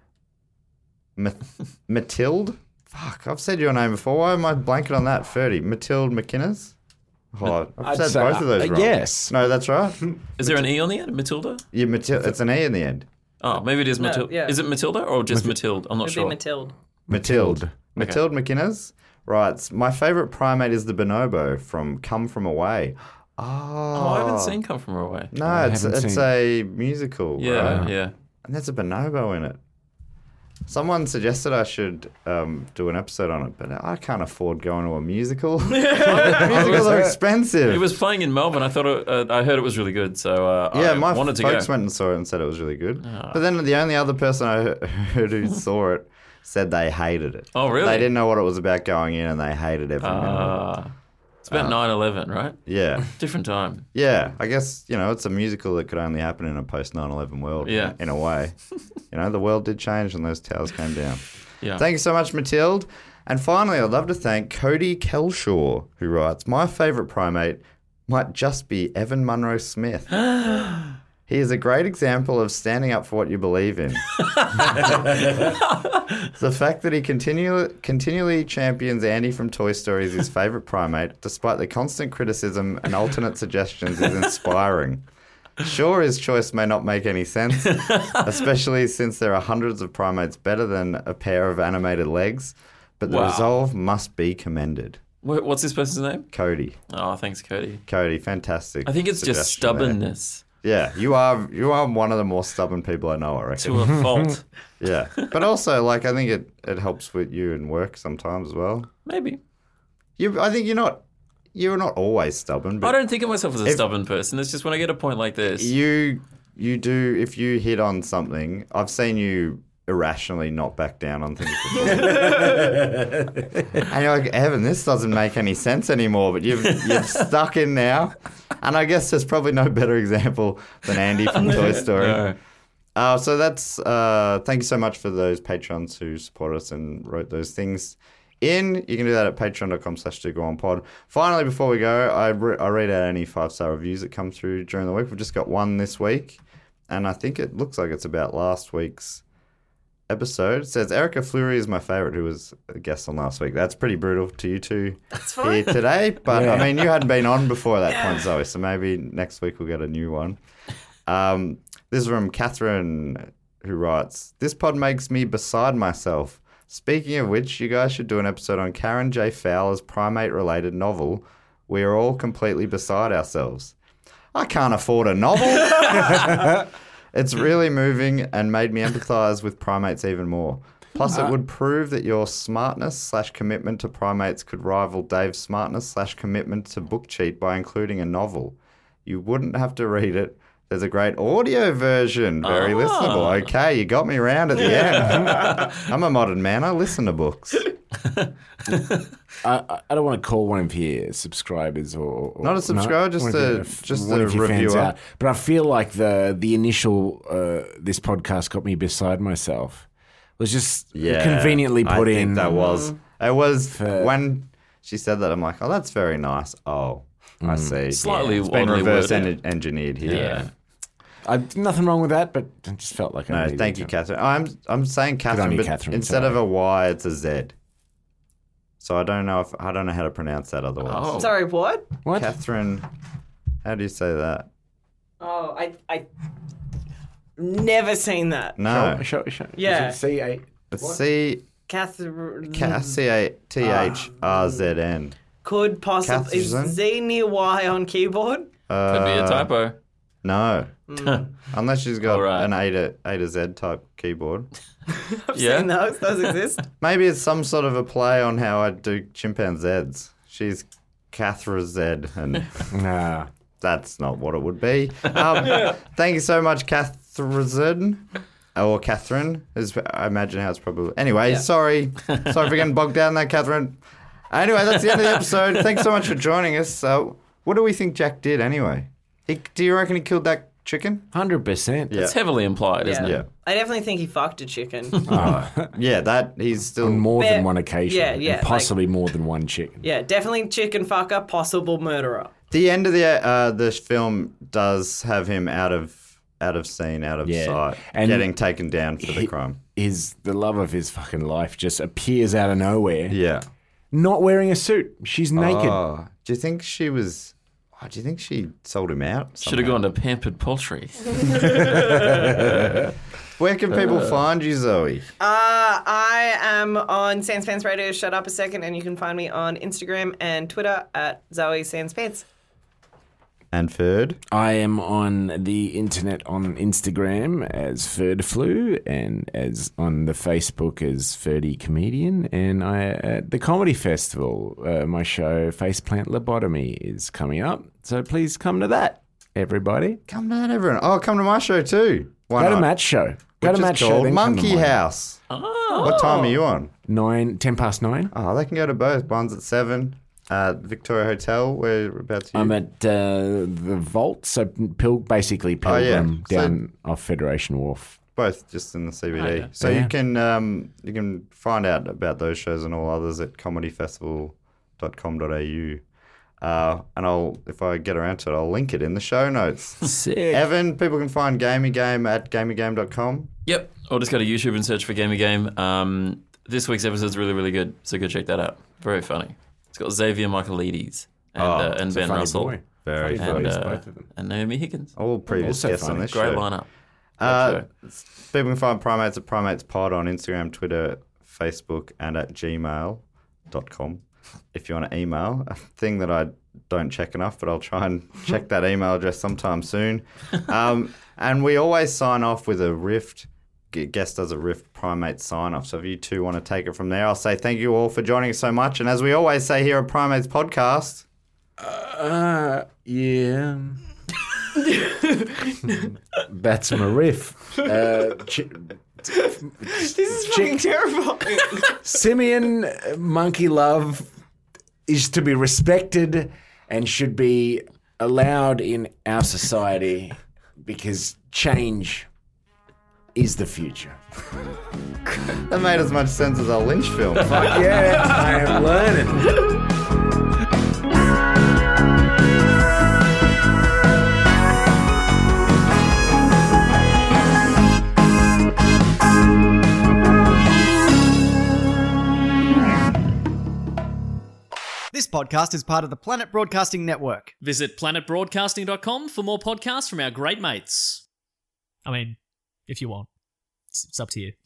Speaker 1: Matilde. Fuck, I've said your name before. Why am I blanking on that? Ferdy. Matilde McInnes? Oh, I've
Speaker 8: I'd
Speaker 1: said
Speaker 8: say-
Speaker 1: both of those wrong.
Speaker 8: yes.
Speaker 1: No, that's right.
Speaker 7: Is there an E on the end? Matilda?
Speaker 1: Yeah, it's an E in the end.
Speaker 7: Oh, maybe it is Matilda.
Speaker 9: yeah.
Speaker 7: Is it Matilda or just Matilde? I'm not
Speaker 9: It'd
Speaker 7: sure.
Speaker 9: be Matilde.
Speaker 1: Matilde. Matilde McInnes. Right. My favourite primate is the bonobo from Come From Away.
Speaker 7: Oh, I haven't seen Come From Away.
Speaker 1: No, it's
Speaker 8: haven't seen-
Speaker 1: a musical.
Speaker 7: Yeah,
Speaker 1: right?
Speaker 7: yeah.
Speaker 1: And there's a bonobo in it. Someone suggested I should do an episode on it, but I can't afford going to a musical. Musicals are expensive.
Speaker 7: It was playing in Melbourne. I thought I heard it was really good, so
Speaker 1: yeah,
Speaker 7: I
Speaker 1: my
Speaker 7: wanted to
Speaker 1: folks
Speaker 7: go.
Speaker 1: went and saw it and said it was really good. But then the only other person I heard who saw it said they hated it.
Speaker 7: Oh, really?
Speaker 1: They didn't know what it was about going in, and they hated every minute of it.
Speaker 7: It's about 9/11, right?
Speaker 1: Yeah.
Speaker 7: Different time.
Speaker 1: Yeah, I guess, it's a musical that could only happen in a post 9/11 world.
Speaker 7: Yeah.
Speaker 1: In a way. The world did change and those towers came down.
Speaker 7: Yeah.
Speaker 1: Thank you so much, Matilde. And finally, I'd love to thank Cody Kelshaw, who writes, my favourite primate might just be Evan Munro Smith. He is a great example of standing up for what you believe in. The fact that he continually champions Andy from Toy Story as his favourite primate, despite the constant criticism and alternate suggestions, is inspiring. Sure, his choice may not make any sense, especially since there are hundreds of primates better than a pair of animated legs, but the
Speaker 7: Wow.
Speaker 1: resolve must be commended.
Speaker 7: What's this person's name?
Speaker 1: Cody.
Speaker 7: Oh, thanks, Cody.
Speaker 1: Cody, fantastic.
Speaker 7: I think it's just
Speaker 1: suggestion there.
Speaker 7: stubbornness
Speaker 1: Yeah, you are one of the more stubborn people I know, I reckon.
Speaker 7: to a fault.
Speaker 1: Yeah, but also, I think it helps with you in work sometimes as well.
Speaker 7: Maybe.
Speaker 1: I think you're not always stubborn,
Speaker 7: I
Speaker 1: but
Speaker 7: don't think of myself as a stubborn person. It's just when I get a point like this.
Speaker 1: you do. If you hit on something, I've seen you irrationally not back down on things before. And you're like, Evan, this doesn't make any sense anymore, but you've stuck in now. And I guess there's probably no better example than Andy from Toy Story.
Speaker 7: No.
Speaker 1: So that's thank you so much for those patrons who support us and wrote those things in. You can do that at patreon.com/DoGoOnPod. Finally, before we go, I read out any 5-star reviews that come through during the week. We've just got one this week, and I think it looks like it's about last week's episode. It says, Erica Fleury is my favourite, who was a guest on last week. That's pretty brutal to you two here today, but
Speaker 8: Yeah.
Speaker 1: I mean, you hadn't been on before that point, Zoe, so maybe next week we'll get a new one. This is from Catherine, who writes, this pod makes me beside myself. Speaking of which, you guys should do an episode on Karen J. Fowler's primate-related novel. We are all completely beside ourselves. I can't afford a novel. It's really moving and made me empathise with primates even more. Plus, it would prove that your smartness/commitment to primates could rival Dave's smartness/commitment to book cheat by including a novel. You wouldn't have to read it. There's a great audio version, very listenable. Okay, you got me round at the end. I'm a modern man. I listen to books.
Speaker 8: I don't want to call one of your subscribers or
Speaker 1: Not a subscriber, just
Speaker 8: one
Speaker 1: a-
Speaker 8: of your-
Speaker 1: just
Speaker 8: one
Speaker 1: a
Speaker 8: of your fans
Speaker 1: reviewer.
Speaker 8: out. But I feel like the initial this podcast got me beside myself was just conveniently put
Speaker 1: I
Speaker 8: in.
Speaker 1: think that was. It was
Speaker 8: For-
Speaker 1: when she said that. I'm like, oh, that's very nice. Oh, I see.
Speaker 7: Slightly
Speaker 1: It's been
Speaker 7: oddly
Speaker 1: reverse
Speaker 7: worded.
Speaker 1: engineered here.
Speaker 7: Yeah.
Speaker 8: Nothing wrong with that, but I just felt like I
Speaker 1: No,
Speaker 8: needed
Speaker 1: thank you,
Speaker 8: to.
Speaker 1: Catherine. I'm saying Catherine,
Speaker 8: you,
Speaker 1: but
Speaker 8: Catherine,
Speaker 1: instead of
Speaker 8: sorry.
Speaker 1: a Y, it's a Z. So I don't know how to pronounce that otherwise.
Speaker 7: Oh.
Speaker 9: Sorry, what?
Speaker 8: What?
Speaker 1: Catherine, how do you say that?
Speaker 9: Oh, I never seen that.
Speaker 1: No,
Speaker 8: Show.
Speaker 9: Yeah.
Speaker 8: C-A.
Speaker 1: it's
Speaker 9: Catherine
Speaker 1: C-A-T-H-R-Z-N.
Speaker 9: could possibly is
Speaker 1: Catherine?
Speaker 9: Z near Y on keyboard?
Speaker 7: Could be a typo.
Speaker 1: No, unless she's got
Speaker 7: All right.
Speaker 1: an A to Z type keyboard.
Speaker 7: Yeah.
Speaker 9: Seen those exist.
Speaker 1: Maybe it's some sort of a play on how I do chimpanzees. She's Catherine Z, and
Speaker 8: Nah.
Speaker 1: that's not what it would be. Thank you so much, Catherine. Or Catherine, is I imagine how it's probably. Anyway, sorry for getting bogged down there, Catherine. Anyway, that's the end of the episode. Thanks so much for joining us. What do we think Jack did anyway? Do you reckon he killed that chicken?
Speaker 8: 100%.
Speaker 1: Yeah.
Speaker 7: It's heavily implied, isn't it?
Speaker 1: Yeah.
Speaker 9: I definitely think he fucked a chicken.
Speaker 1: Yeah, that he's still
Speaker 8: On more than
Speaker 9: But-
Speaker 8: one occasion.
Speaker 9: yeah,
Speaker 8: and possibly more than one chicken.
Speaker 9: Yeah, definitely chicken fucker, possible murderer.
Speaker 1: The end of the film does have him out of scene, out of
Speaker 8: Yeah.
Speaker 1: sight,
Speaker 8: And
Speaker 1: getting taken down for the crime.
Speaker 8: The love of his fucking life just appears out of nowhere.
Speaker 1: Yeah.
Speaker 8: Not wearing a suit. She's naked.
Speaker 1: Oh, do you think she was? Oh, do you think she sold him out?
Speaker 7: Should have gone to Pampered Poultry.
Speaker 1: Where can people find you, Zoe?
Speaker 9: I am on Sans Pants Radio. Shut up a second, and you can find me on Instagram and Twitter at Zoe Sans Pants.
Speaker 1: And Ferd?
Speaker 8: I am on the internet on Instagram as Ferd Flu and as on the Facebook as Ferdy Comedian. And I at the Comedy Festival, my show Faceplant Lobotomy is coming up. So please come to that, everybody.
Speaker 1: Come to that, everyone. Oh, come to my show too. Why
Speaker 8: Go
Speaker 1: not?
Speaker 8: to Matt's show. Go
Speaker 1: Which
Speaker 8: to
Speaker 1: is
Speaker 8: Matt's show.
Speaker 1: called
Speaker 8: then come to
Speaker 1: Monkey
Speaker 8: mine.
Speaker 1: House. What time are you on?
Speaker 8: 10:09.
Speaker 1: Oh, they can go to both. One's at 7 at Victoria Hotel. We're about to.
Speaker 8: I'm at the Vault, so basically Pilgrim
Speaker 1: So-
Speaker 8: down off Federation Wharf.
Speaker 1: both just in the CBD.
Speaker 7: yeah.
Speaker 1: So
Speaker 8: Yeah.
Speaker 1: you can find out about those shows and all others at comedyfestival.com.au. And if I get around to it, I'll link it in the show notes.
Speaker 8: Sick.
Speaker 1: Evan, people can find Gamey Game at gameygame.com.
Speaker 7: Yep. Or just go to YouTube and search for Gamey Game. This week's episode's really, really good, so go check that out. Very funny. It's got Xavier Michaelides and Ben
Speaker 8: Funny
Speaker 7: Russell.
Speaker 8: boy.
Speaker 1: Very
Speaker 8: Funny
Speaker 1: funny.
Speaker 8: boys, both of them.
Speaker 7: And Naomi Higgins.
Speaker 1: All previous
Speaker 8: Also
Speaker 1: guests on
Speaker 8: funny.
Speaker 1: this
Speaker 7: Great
Speaker 1: show.
Speaker 7: lineup.
Speaker 1: People can find Primates at PrimatesPod on Instagram, Twitter, Facebook, and at gmail.com. If you want to email, a thing that I don't check enough, but I'll try and check that email address sometime soon. And we always sign off with a Rift. Guest does a Rift Primate sign off. So if you two want to take it from there, I'll say thank you all for joining us so much. And as we always say here at Primates Podcast,
Speaker 8: Yeah. That's my riff.
Speaker 9: This is fucking terrifying.
Speaker 8: Simian monkey love is to be respected and should be allowed in our society because change is the future.
Speaker 1: that made as much sense as our Lynch film.
Speaker 8: Fuck yeah, I am learning.
Speaker 5: This podcast is part of the Planet Broadcasting Network.
Speaker 6: Visit planetbroadcasting.com for more podcasts from our great mates. I mean, if you want. It's up to you.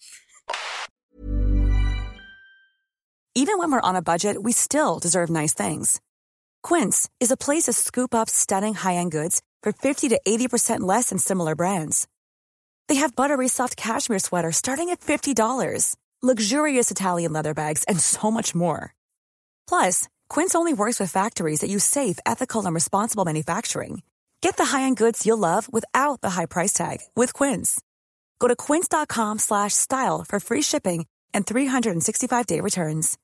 Speaker 10: Even when we're on a budget, we still deserve nice things. Quince is a place to scoop up stunning high-end goods for 50 to 80% less than similar brands. They have buttery soft cashmere sweaters starting at $50, luxurious Italian leather bags, and so much more. Plus, Quince only works with factories that use safe, ethical, and responsible manufacturing. Get the high-end goods you'll love without the high price tag with Quince. Go to quince.com/style for free shipping and 365-day returns.